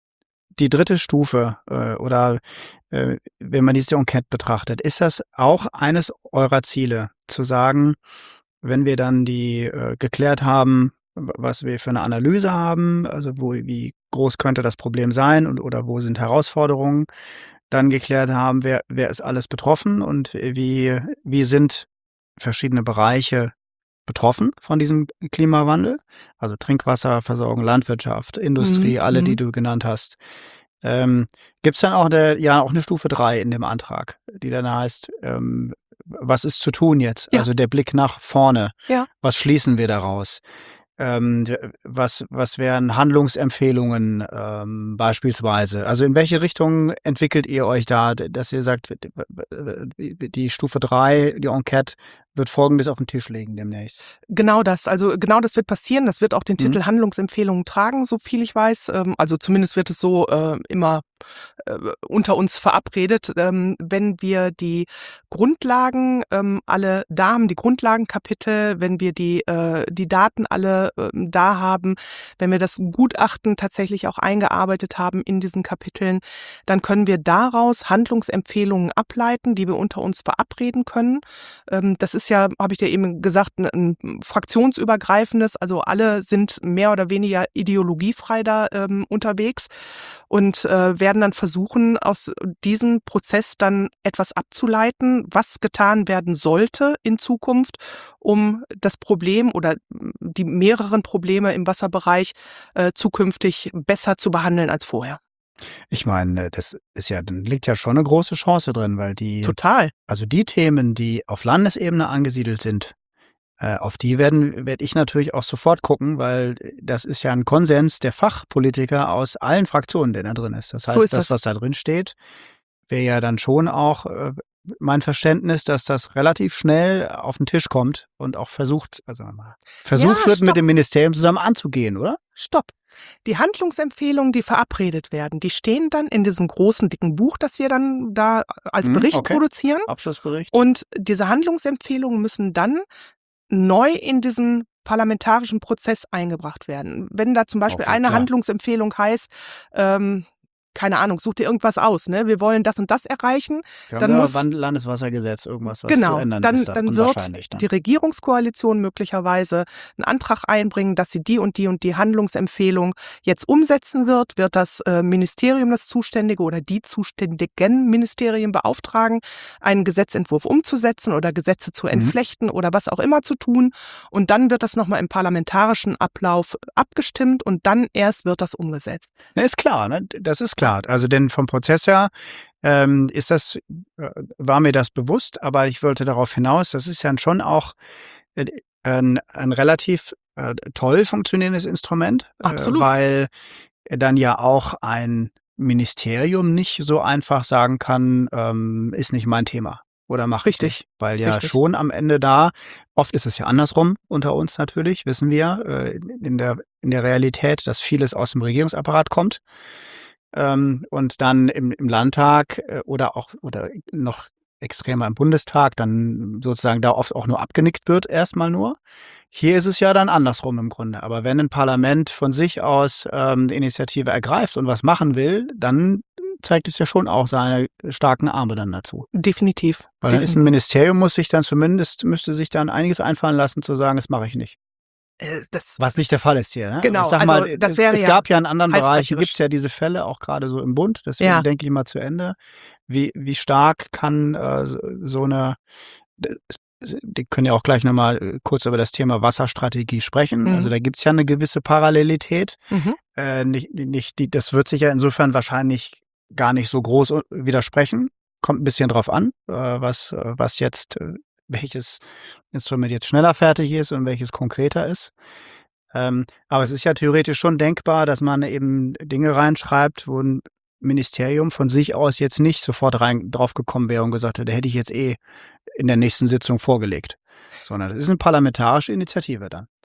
Speaker 3: die dritte Stufe äh, oder äh, wenn man diese Enquete betrachtet, ist das auch eines eurer Ziele, zu sagen, wenn wir dann die äh, geklärt haben, was wir für eine Analyse haben, also wo, wie groß könnte das Problem sein und oder wo sind Herausforderungen, dann geklärt haben, wer, wer ist alles betroffen und wie, wie sind verschiedene Bereiche betroffen von diesem Klimawandel, also Trinkwasserversorgung, Landwirtschaft, Industrie,
Speaker 1: Mhm.
Speaker 3: alle, die
Speaker 1: Mhm.
Speaker 3: du genannt hast. Ähm, Gibt es dann auch, der, ja, auch eine Stufe drei in dem Antrag, die dann heißt, ähm, was ist zu tun jetzt?
Speaker 1: Ja.
Speaker 3: Also der Blick nach vorne.
Speaker 1: Ja.
Speaker 3: Was schließen wir daraus? Ähm, was, was wären Handlungsempfehlungen ähm, beispielsweise? Also in welche Richtung entwickelt ihr euch da, dass ihr sagt, die Stufe drei, die Enquete, wird Folgendes auf den Tisch legen demnächst?
Speaker 1: Genau das. Also genau das wird passieren. Das wird auch den
Speaker 3: Mhm.
Speaker 1: Titel Handlungsempfehlungen tragen, so viel ich weiß. Ähm, also zumindest wird es so äh, immer äh, unter uns verabredet. Ähm, wenn wir die Grundlagen ähm, alle da haben, die Grundlagenkapitel, wenn wir die, äh, die Daten alle äh, da haben, wenn wir das Gutachten tatsächlich auch eingearbeitet haben in diesen Kapiteln, dann können wir daraus Handlungsempfehlungen ableiten, die wir unter uns verabreden können. Ähm, das ist ja, habe ich dir eben gesagt, ein, ein fraktionsübergreifendes, also alle sind mehr oder weniger ideologiefrei da ähm, unterwegs und äh, werden dann versuchen, aus diesem Prozess dann etwas abzuleiten, was getan werden sollte in Zukunft, um das Problem oder die mehreren Probleme im Wasserbereich äh, zukünftig besser zu behandeln als vorher.
Speaker 3: Ich meine, das ist ja, dann liegt ja schon eine große Chance drin, weil die,
Speaker 1: Total.
Speaker 3: also die Themen, die auf Landesebene angesiedelt sind, äh, auf die werden werde ich natürlich auch sofort gucken, weil das ist ja ein Konsens der Fachpolitiker aus allen Fraktionen, der da drin ist. Das heißt,
Speaker 1: So ist
Speaker 3: das,
Speaker 1: das.
Speaker 3: was da drin steht, wäre ja dann schon auch äh, mein Verständnis, dass das relativ schnell auf den Tisch kommt und auch versucht, also versucht
Speaker 1: Ja,
Speaker 3: wird,
Speaker 1: stopp.
Speaker 3: mit dem Ministerium zusammen anzugehen, oder?
Speaker 1: Stopp. Die Handlungsempfehlungen, die verabredet werden, die stehen dann in diesem großen, dicken Buch, das wir dann da als
Speaker 3: Mhm,
Speaker 1: Bericht
Speaker 3: okay.
Speaker 1: produzieren.
Speaker 3: Abschlussbericht.
Speaker 1: Und diese Handlungsempfehlungen müssen dann neu in diesen parlamentarischen Prozess eingebracht werden. Wenn da zum Beispiel
Speaker 3: Okay,
Speaker 1: eine
Speaker 3: klar.
Speaker 1: Handlungsempfehlung heißt, ähm, keine Ahnung, such dir irgendwas aus, ne? Wir wollen das und das erreichen.
Speaker 3: Wir
Speaker 1: Dann
Speaker 3: haben da
Speaker 1: muss-
Speaker 3: Wand- Landeswassergesetz, irgendwas, was
Speaker 1: Genau,
Speaker 3: zu ändern
Speaker 1: dann,
Speaker 3: ist. Da,
Speaker 1: dann wird
Speaker 3: unwahrscheinlich dann.
Speaker 1: die Regierungskoalition möglicherweise einen Antrag einbringen, dass sie die und die und die Handlungsempfehlung jetzt umsetzen wird, wird das äh, Ministerium, das Zuständige oder die zuständigen Ministerien beauftragen, einen Gesetzentwurf umzusetzen oder Gesetze zu
Speaker 3: Mhm.
Speaker 1: entflechten oder was auch immer zu tun. Und dann wird das nochmal im parlamentarischen Ablauf abgestimmt und dann erst wird das umgesetzt.
Speaker 3: Ne, ist klar, ne? Das ist klar. Also denn vom Prozess her ähm, ist das, äh, war mir das bewusst, aber ich wollte darauf hinaus, das ist ja schon auch äh, ein, ein relativ äh, toll funktionierendes Instrument, äh,
Speaker 1: Absolut.
Speaker 3: weil dann ja auch ein Ministerium nicht so einfach sagen kann, ähm, ist nicht mein Thema oder mach ich
Speaker 1: Richtig.
Speaker 3: nicht. Weil ja
Speaker 1: Richtig.
Speaker 3: schon am Ende da, oft ist es ja andersrum unter uns natürlich, wissen wir, äh, in der, in der Realität, dass vieles aus dem Regierungsapparat kommt. Ähm, und dann im, im Landtag äh, oder auch oder noch extremer im Bundestag dann sozusagen da oft auch nur abgenickt wird, erstmal nur. Hier ist es ja dann andersrum im Grunde. Aber wenn ein Parlament von sich aus ähm, die Initiative ergreift und was machen will, dann zeigt es ja schon auch seine starken Arme dann dazu.
Speaker 1: Definitiv.
Speaker 3: Weil dann ist ein Ministerium, muss sich dann zumindest, müsste sich dann einiges einfallen lassen, zu sagen, das mache ich nicht.
Speaker 1: Äh, Das,
Speaker 3: Was nicht der Fall ist hier. Ne?
Speaker 1: Genau,
Speaker 3: Ich sag
Speaker 1: also
Speaker 3: mal,
Speaker 1: das
Speaker 3: es,
Speaker 1: wäre
Speaker 3: es
Speaker 1: ja
Speaker 3: gab ja in anderen Bereichen,
Speaker 1: halsbrecherisch.
Speaker 3: gibt es ja diese Fälle, auch gerade so im Bund. Deswegen
Speaker 1: Ja.
Speaker 3: denke ich mal zu Ende. Wie, wie stark kann äh, so, so eine, das- die können ja auch gleich nochmal kurz über das Thema Wasserstrategie sprechen.
Speaker 1: Mhm.
Speaker 3: Also da gibt es ja eine gewisse Parallelität.
Speaker 1: Mhm.
Speaker 3: Äh, nicht, nicht die, das wird sich ja insofern wahrscheinlich gar nicht so groß widersprechen. Kommt ein bisschen drauf an, äh, was, äh, was jetzt, äh, welches Instrument jetzt schneller fertig ist und welches konkreter ist. Ähm, aber es ist ja theoretisch schon denkbar, dass man eben Dinge reinschreibt, wo ein Ministerium von sich aus jetzt nicht sofort rein drauf gekommen wäre und gesagt hätte, hätte ich jetzt eh in der nächsten Sitzung vorgelegt. Sondern das ist eine parlamentarische Initiative dann.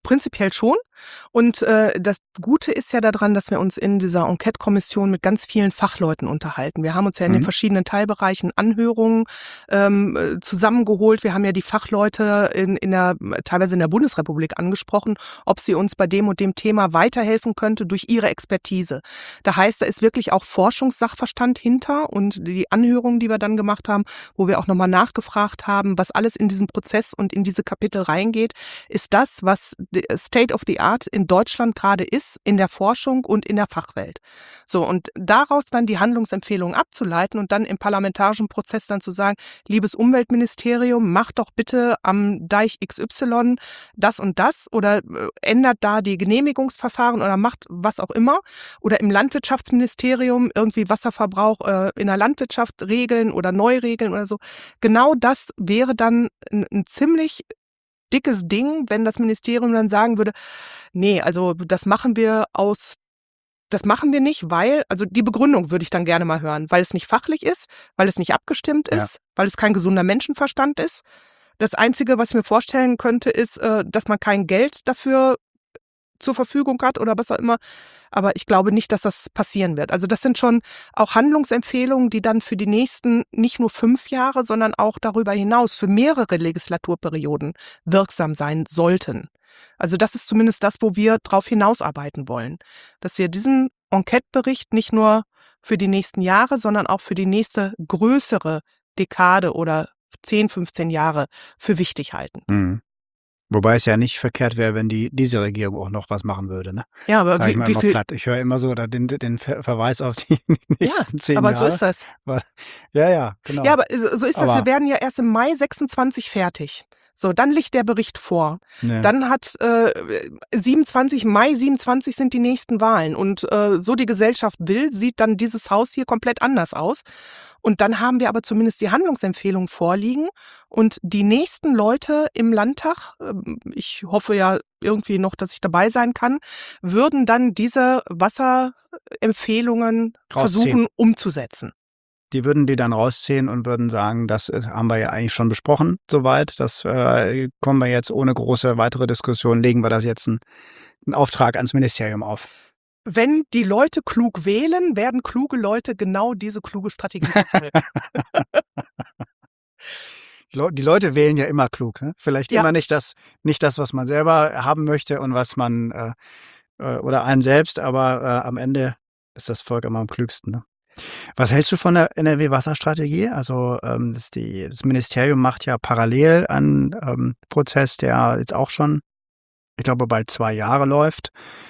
Speaker 1: prinzipiell schon. Und äh, das Gute ist ja daran, dass wir uns in dieser Enquete-Kommission mit ganz vielen Fachleuten unterhalten. Wir haben uns ja in mhm. den verschiedenen Teilbereichen Anhörungen ähm, zusammengeholt. Wir haben ja die Fachleute in, in der, teilweise in der Bundesrepublik angesprochen, ob sie uns bei dem und dem Thema weiterhelfen könnte durch ihre Expertise. Da heißt, da ist wirklich auch Forschungssachverstand hinter und die Anhörungen, die wir dann gemacht haben, wo wir auch nochmal nachgefragt haben, was alles in diesen Prozess und in diese Kapitel reingeht, ist das, was State of the Art in Deutschland gerade ist, in der Forschung und in der Fachwelt. So, und daraus dann die Handlungsempfehlungen abzuleiten und dann im parlamentarischen Prozess dann zu sagen, liebes Umweltministerium, macht doch bitte am Deich X Y das und das oder äh, ändert da die Genehmigungsverfahren oder macht was auch immer. Oder im Landwirtschaftsministerium irgendwie Wasserverbrauch äh, in der Landwirtschaft regeln oder neu regeln oder so. Genau das wäre dann ein, ein ziemlich dickes Ding, wenn das Ministerium dann sagen würde, nee, also das machen wir aus, das machen wir nicht, weil, also die Begründung würde ich dann gerne mal hören, weil es nicht fachlich ist, weil es nicht abgestimmt ist, ja. weil es kein gesunder Menschenverstand ist. Das Einzige, was ich mir vorstellen könnte, ist, dass man kein Geld dafür zur Verfügung hat oder was auch immer. Aber ich glaube nicht, dass das passieren wird. Also das sind schon auch Handlungsempfehlungen, die dann für die nächsten nicht nur fünf Jahre, sondern auch darüber hinaus für mehrere Legislaturperioden wirksam sein sollten. Also das ist zumindest das, wo wir drauf hinausarbeiten wollen. Dass wir diesen Enquete-Bericht nicht nur für die nächsten Jahre, sondern auch für die nächste größere Dekade oder zehn, fünfzehn Jahre für wichtig halten.
Speaker 3: Mhm. Wobei es ja nicht verkehrt wäre, wenn die diese Regierung auch noch was machen würde, ne?
Speaker 1: Ja, aber
Speaker 3: Sag
Speaker 1: wie,
Speaker 3: ich mal
Speaker 1: wie
Speaker 3: immer
Speaker 1: viel?
Speaker 3: platt. Ich höre immer so den, den Verweis auf die nächsten
Speaker 1: Ja,
Speaker 3: zehn
Speaker 1: aber
Speaker 3: Jahre.
Speaker 1: so ist das.
Speaker 3: Ja, ja, genau.
Speaker 1: Ja, aber so ist das.
Speaker 3: Aber-
Speaker 1: Wir werden ja erst im Mai sechsundzwanzig fertig. So, dann liegt der Bericht vor.
Speaker 3: Ja.
Speaker 1: Dann hat äh, siebenundzwanzig Mai siebenundzwanzig sind die nächsten Wahlen. Und äh, so die Gesellschaft will, sieht dann dieses Haus hier komplett anders aus. Und dann haben wir aber zumindest die Handlungsempfehlung vorliegen. Und die nächsten Leute im Landtag, äh, ich hoffe ja irgendwie noch, dass ich dabei sein kann, würden dann diese Wasserempfehlungen
Speaker 3: Rausziehen.
Speaker 1: versuchen umzusetzen.
Speaker 3: Die würden die dann rausziehen und würden sagen, das ist- haben wir ja eigentlich schon besprochen, soweit. Das äh, kommen wir jetzt ohne große weitere Diskussion, legen wir das jetzt einen, einen Auftrag ans Ministerium auf.
Speaker 1: Wenn die Leute klug wählen, werden kluge Leute genau diese kluge Strategie verfolgen.
Speaker 3: Le- Die Leute wählen ja immer klug, ne? Vielleicht
Speaker 1: Ja.
Speaker 3: immer nicht das, nicht das, was man selber haben möchte und was man äh, äh, oder einen selbst, aber äh, am Ende ist das Volk immer am klügsten. Ne? Was hältst du von der N R W-Wasserstrategie? Also ähm, das, die, das Ministerium macht ja parallel einen ähm, Prozess, der jetzt auch schon, ich glaube, bald zwei Jahre läuft.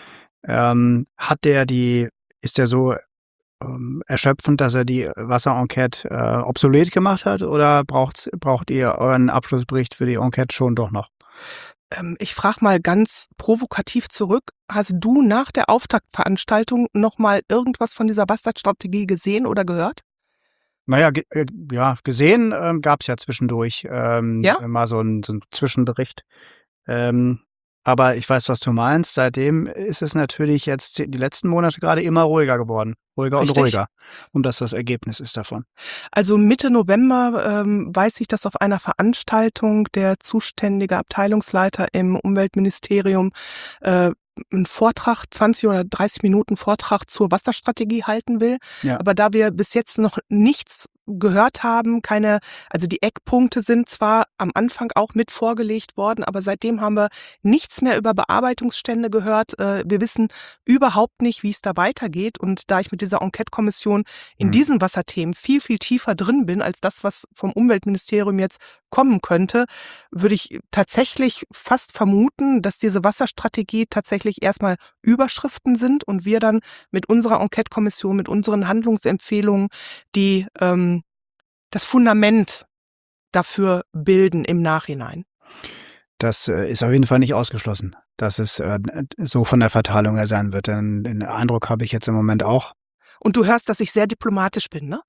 Speaker 3: Ähm, hat der die, ist der so ähm, erschöpfend, dass er die Wasserenquete äh, obsolet gemacht hat oder braucht, braucht ihr euren Abschlussbericht für die Enquete schon doch noch?
Speaker 1: Ähm, ich frage mal ganz provokativ zurück. Hast du nach der Auftaktveranstaltung nochmal irgendwas von dieser Wasserstrategie gesehen oder gehört?
Speaker 3: Naja, ge äh, ja, gesehen ähm, gab es ja zwischendurch ähm,
Speaker 1: Ja?
Speaker 3: mal so einen so einen Zwischenbericht. Ähm, aber ich weiß, was du meinst. Seitdem ist es natürlich jetzt die letzten Monate gerade immer ruhiger geworden. Ruhiger
Speaker 1: Richtig.
Speaker 3: und ruhiger. Und das das Ergebnis ist davon.
Speaker 1: Also Mitte November ähm, weiß ich, dass auf einer Veranstaltung der zuständige Abteilungsleiter im Umweltministerium äh, einen Vortrag, zwanzig oder dreißig Minuten Vortrag zur Wasserstrategie halten will.
Speaker 3: Ja.
Speaker 1: Aber da wir bis jetzt noch nichts gehört haben, keine, also die Eckpunkte sind zwar am Anfang auch mit vorgelegt worden, aber seitdem haben wir nichts mehr über Bearbeitungsstände gehört. Äh, wir wissen überhaupt nicht, wie es da weitergeht. Und da ich mit dieser Enquete-Kommission in
Speaker 3: Mhm.
Speaker 1: diesen Wasserthemen viel, viel tiefer drin bin, als das, was vom Umweltministerium jetzt kommen könnte, würde ich tatsächlich fast vermuten, dass diese Wasserstrategie tatsächlich erstmal Überschriften sind und wir dann mit unserer Enquete-Kommission, mit unseren Handlungsempfehlungen, die ähm, das Fundament dafür bilden im Nachhinein.
Speaker 3: Das äh, ist auf jeden Fall nicht ausgeschlossen, dass es äh, so von der Verteilung her sein wird. Denn den Eindruck habe ich jetzt im Moment auch.
Speaker 1: Und du hörst, dass ich sehr diplomatisch bin, ne?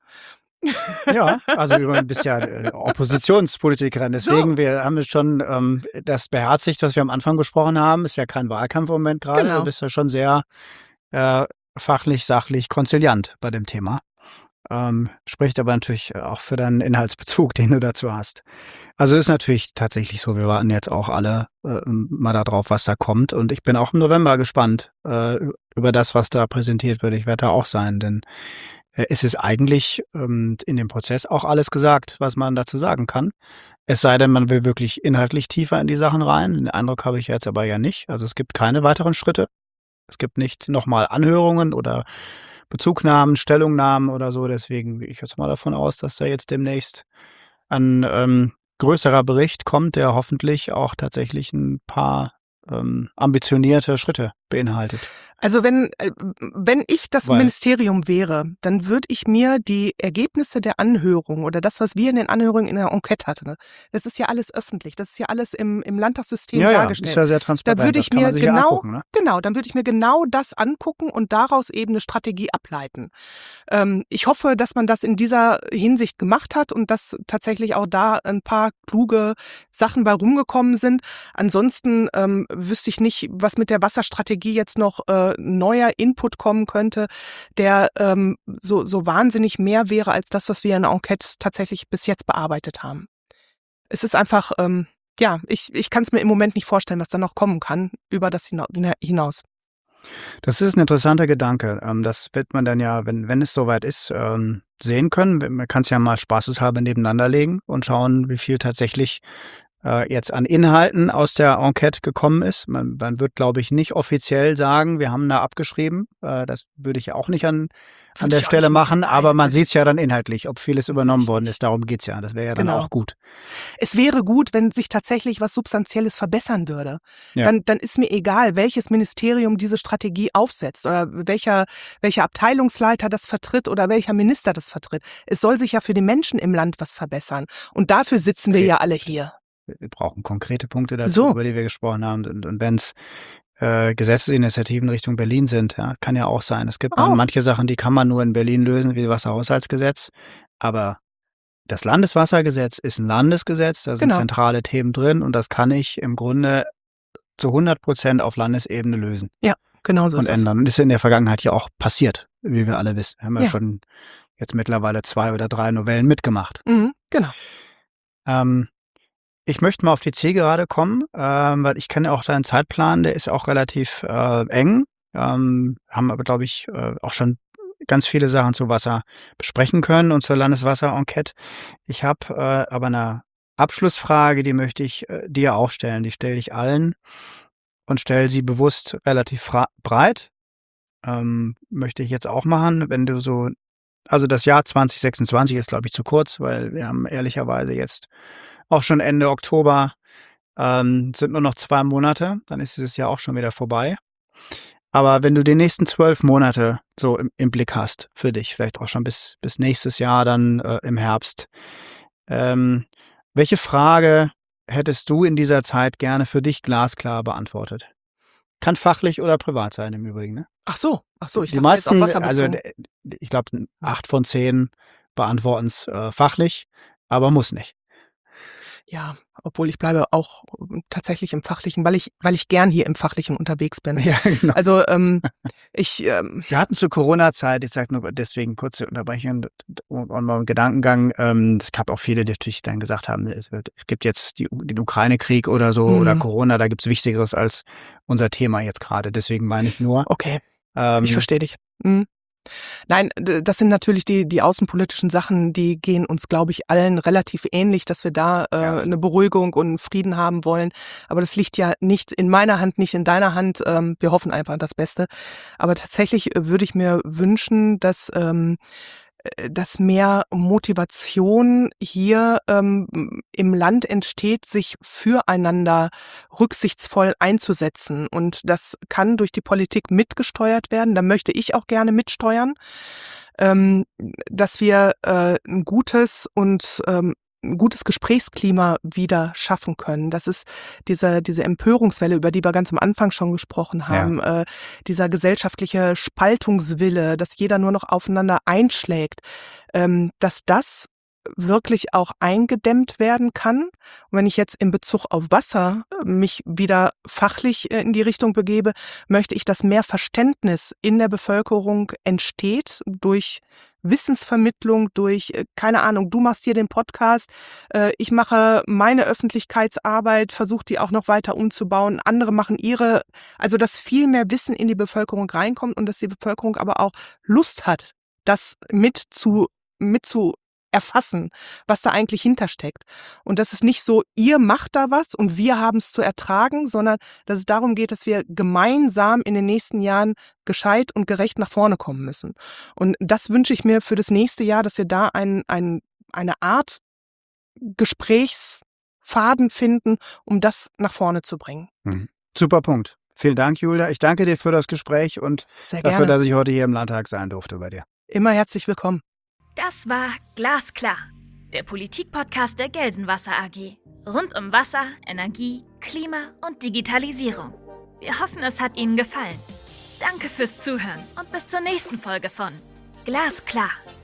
Speaker 3: Ja, also du bist ja äh, Oppositionspolitikerin. Deswegen,
Speaker 1: So.
Speaker 3: wir haben jetzt schon ähm, das beherzigt, was wir am Anfang gesprochen haben. Ist ja kein Wahlkampf im Moment gerade.
Speaker 1: Genau.
Speaker 3: Du bist ja schon sehr äh, fachlich, sachlich, konziliant bei dem Thema. ähm, spricht aber natürlich auch für deinen Inhaltsbezug, den du dazu hast. Also ist natürlich tatsächlich so, wir warten jetzt auch alle äh, mal darauf, was da kommt. Und ich bin auch im November gespannt äh, über das, was da präsentiert wird. Ich werde da auch sein, denn äh, es ist eigentlich ähm, in dem Prozess auch alles gesagt, was man dazu sagen kann. Es sei denn, man will wirklich inhaltlich tiefer in die Sachen rein. Den Eindruck habe ich jetzt aber ja nicht. Also es gibt keine weiteren Schritte. Es gibt nicht nochmal Anhörungen oder Bezugnahmen, Stellungnahmen oder so. Deswegen gehe ich jetzt mal davon aus, dass da jetzt demnächst ein ähm, größerer Bericht kommt, der hoffentlich auch tatsächlich ein paar ähm, ambitionierte Schritte beinhaltet.
Speaker 1: Also wenn, äh, wenn ich das
Speaker 3: Weil-
Speaker 1: Ministerium wäre, dann würde ich mir die Ergebnisse der Anhörung oder das, was wir in den Anhörungen in der Enquete hatten, das ist ja alles öffentlich, das ist ja alles im, im Landtagssystem
Speaker 3: Ja, ja,
Speaker 1: dargestellt.
Speaker 3: ist ja sehr transparent.
Speaker 1: Da würde
Speaker 3: das
Speaker 1: ich
Speaker 3: kann
Speaker 1: mir
Speaker 3: man sich ja
Speaker 1: genau,
Speaker 3: angucken, ne?
Speaker 1: genau, dann würde ich mir genau das angucken und daraus eben eine Strategie ableiten. Ähm, ich hoffe, dass man das in dieser Hinsicht gemacht hat und dass tatsächlich auch da ein paar kluge Sachen bei rumgekommen sind. Ansonsten ähm, wüsste ich nicht, was mit der Wasserstrategie jetzt noch äh, neuer Input kommen könnte, der ähm, so, so wahnsinnig mehr wäre als das, was wir in der Enquete tatsächlich bis jetzt bearbeitet haben. Es ist einfach, ähm, ja, ich, ich kann es mir im Moment nicht vorstellen, was da noch kommen kann über das hina- hinaus.
Speaker 3: Das ist ein interessanter Gedanke. Ähm, Das wird man dann ja, wenn, wenn es soweit ist, ähm, sehen können. Man kann es ja mal spaßeshalber nebeneinander legen und schauen, wie viel tatsächlich äh, jetzt an Inhalten aus der Enquete gekommen ist. Man, man wird, glaube ich, nicht offiziell sagen, wir haben da abgeschrieben. Äh, Das würde ich auch nicht an, an
Speaker 1: Würde
Speaker 3: der
Speaker 1: ich auch
Speaker 3: Stelle
Speaker 1: nicht machen,
Speaker 3: machen, aber
Speaker 1: nein.
Speaker 3: man sieht es ja dann inhaltlich, ob vieles übernommen worden
Speaker 1: Richtig.
Speaker 3: ist. Darum geht's ja. Das wäre ja dann
Speaker 1: Genau.
Speaker 3: auch gut.
Speaker 1: Es wäre gut, wenn sich tatsächlich was Substanzielles verbessern würde.
Speaker 3: Ja.
Speaker 1: Dann, dann ist mir egal, welches Ministerium diese Strategie aufsetzt oder welcher, welcher Abteilungsleiter das vertritt oder welcher Minister das vertritt. Es soll sich ja für die Menschen im Land was verbessern. Und dafür sitzen wir
Speaker 3: Okay.
Speaker 1: ja alle hier.
Speaker 3: Wir brauchen konkrete Punkte dazu,
Speaker 1: So.
Speaker 3: über die wir gesprochen haben. Und, und wenn es äh, Gesetzesinitiativen Richtung Berlin sind, ja, kann ja auch sein. Es gibt
Speaker 1: Auch.
Speaker 3: manche Sachen, die kann man nur in Berlin lösen, wie Wasserhaushaltsgesetz. Aber das Landeswassergesetz ist ein Landesgesetz, da sind
Speaker 1: Genau.
Speaker 3: zentrale Themen drin und das kann ich im Grunde zu hundert Prozent auf Landesebene lösen
Speaker 1: Genau so
Speaker 3: und
Speaker 1: ist es.
Speaker 3: ändern. Und ist in der Vergangenheit ja auch passiert, wie wir alle wissen. Haben wir
Speaker 1: Ja.
Speaker 3: schon jetzt mittlerweile zwei oder drei Novellen mitgemacht.
Speaker 1: Mhm, genau.
Speaker 3: Ähm, ich möchte mal auf die Zielgerade kommen, ähm, weil ich kenne auch deinen Zeitplan, der ist auch relativ äh, eng. Ähm, haben aber, glaube ich, äh, auch schon ganz viele Sachen zu Wasser besprechen können und zur Landeswasser-Enquete. Ich habe äh, aber eine Abschlussfrage, die möchte ich äh, dir auch stellen. Die stelle ich allen und stelle sie bewusst relativ fra- breit. Ähm, möchte ich jetzt auch machen, wenn du so, also das Jahr zwanzig sechsundzwanzig ist, glaube ich, zu kurz, weil wir haben ehrlicherweise jetzt auch schon Ende Oktober, ähm, sind nur noch zwei Monate, dann ist dieses Jahr auch schon wieder vorbei. Aber wenn du die nächsten zwölf Monate so im, im Blick hast für dich, vielleicht auch schon bis, bis nächstes Jahr dann äh, im Herbst, ähm, welche Frage hättest du in dieser Zeit gerne für dich glasklar beantwortet? Kann fachlich oder privat sein im Übrigen, ne?
Speaker 1: Ach so, ach so, ich
Speaker 3: Die
Speaker 1: dachte jetzt auf
Speaker 3: meisten,
Speaker 1: Wasser
Speaker 3: also
Speaker 1: bezogen.
Speaker 3: d- ich glaube, acht von zehn beantworten es äh, fachlich, aber muss nicht.
Speaker 1: Ja, obwohl ich bleibe auch äh, tatsächlich im Fachlichen, weil ich, weil ich gern hier im Fachlichen unterwegs bin.
Speaker 3: Ja, genau.
Speaker 1: Also ähm, ich, ähm,
Speaker 3: Wir hatten zur Corona-Zeit, ich sage nur deswegen kurze Unterbrechung und und mal einen Gedankengang. Ähm, es gab auch viele, die natürlich dann gesagt haben, es, wird, es gibt jetzt die, den Ukraine-Krieg oder so
Speaker 1: Mhm.
Speaker 3: oder Corona, da gibt's Wichtigeres als unser Thema jetzt gerade. Deswegen meine ich nur.
Speaker 1: okay,
Speaker 3: Ähm,
Speaker 1: ich verstehe dich. Mhm. Nein, d- das sind natürlich die, die außenpolitischen Sachen, die gehen uns, glaube ich, allen relativ ähnlich, dass wir da äh,
Speaker 3: Ja.
Speaker 1: eine Beruhigung und einen Frieden haben wollen. Aber das liegt ja nicht in meiner Hand, nicht in deiner Hand. Ähm, wir hoffen einfach das Beste. Aber tatsächlich äh, würde ich mir wünschen, dass, ähm, äh, dass mehr Motivation hier ähm, im Land entsteht, sich füreinander rücksichtsvoll einzusetzen. Und das kann durch die Politik mitgesteuert werden. Da möchte ich auch gerne mitsteuern, ähm, dass wir äh, ein gutes und ähm, ein gutes Gesprächsklima wieder schaffen können. Das ist diese, diese Empörungswelle, über die wir ganz am Anfang schon gesprochen haben, äh, dieser gesellschaftliche Spaltungswille, dass jeder nur noch aufeinander einschlägt, ähm, dass das wirklich auch eingedämmt werden kann. Und wenn ich jetzt in Bezug auf Wasser äh, mich wieder fachlich äh, in die Richtung begebe, möchte ich, dass mehr Verständnis in der Bevölkerung entsteht durch Wissensvermittlung, durch, äh, keine Ahnung, du machst hier den Podcast, äh, ich mache meine Öffentlichkeitsarbeit, versuche die auch noch weiter umzubauen, andere machen ihre, also dass viel mehr Wissen in die Bevölkerung reinkommt und dass die Bevölkerung aber auch Lust hat, das mit zu, mit zu erfassen, was da eigentlich hintersteckt. Und dass es nicht so, ihr macht da was und wir haben es zu ertragen, sondern dass es darum geht, dass wir gemeinsam in den nächsten Jahren gescheit und gerecht nach vorne kommen müssen. Und das wünsche ich mir für das nächste Jahr, dass wir da ein, ein, eine Art Gesprächsfaden finden, um das nach vorne zu bringen.
Speaker 3: Mhm. Super Punkt. Vielen Dank, Julia. Ich danke dir für das Gespräch und
Speaker 1: Sehr
Speaker 3: dafür,
Speaker 1: gerne.
Speaker 3: dass ich heute hier im Landtag sein durfte bei dir.
Speaker 1: Immer herzlich willkommen.
Speaker 2: Das war Glasklar, der Politik-Podcast der Gelsenwasser A G. Rund um Wasser, Energie, Klima und Digitalisierung. Wir hoffen, es hat Ihnen gefallen. Danke fürs Zuhören und bis zur nächsten Folge von Glasklar.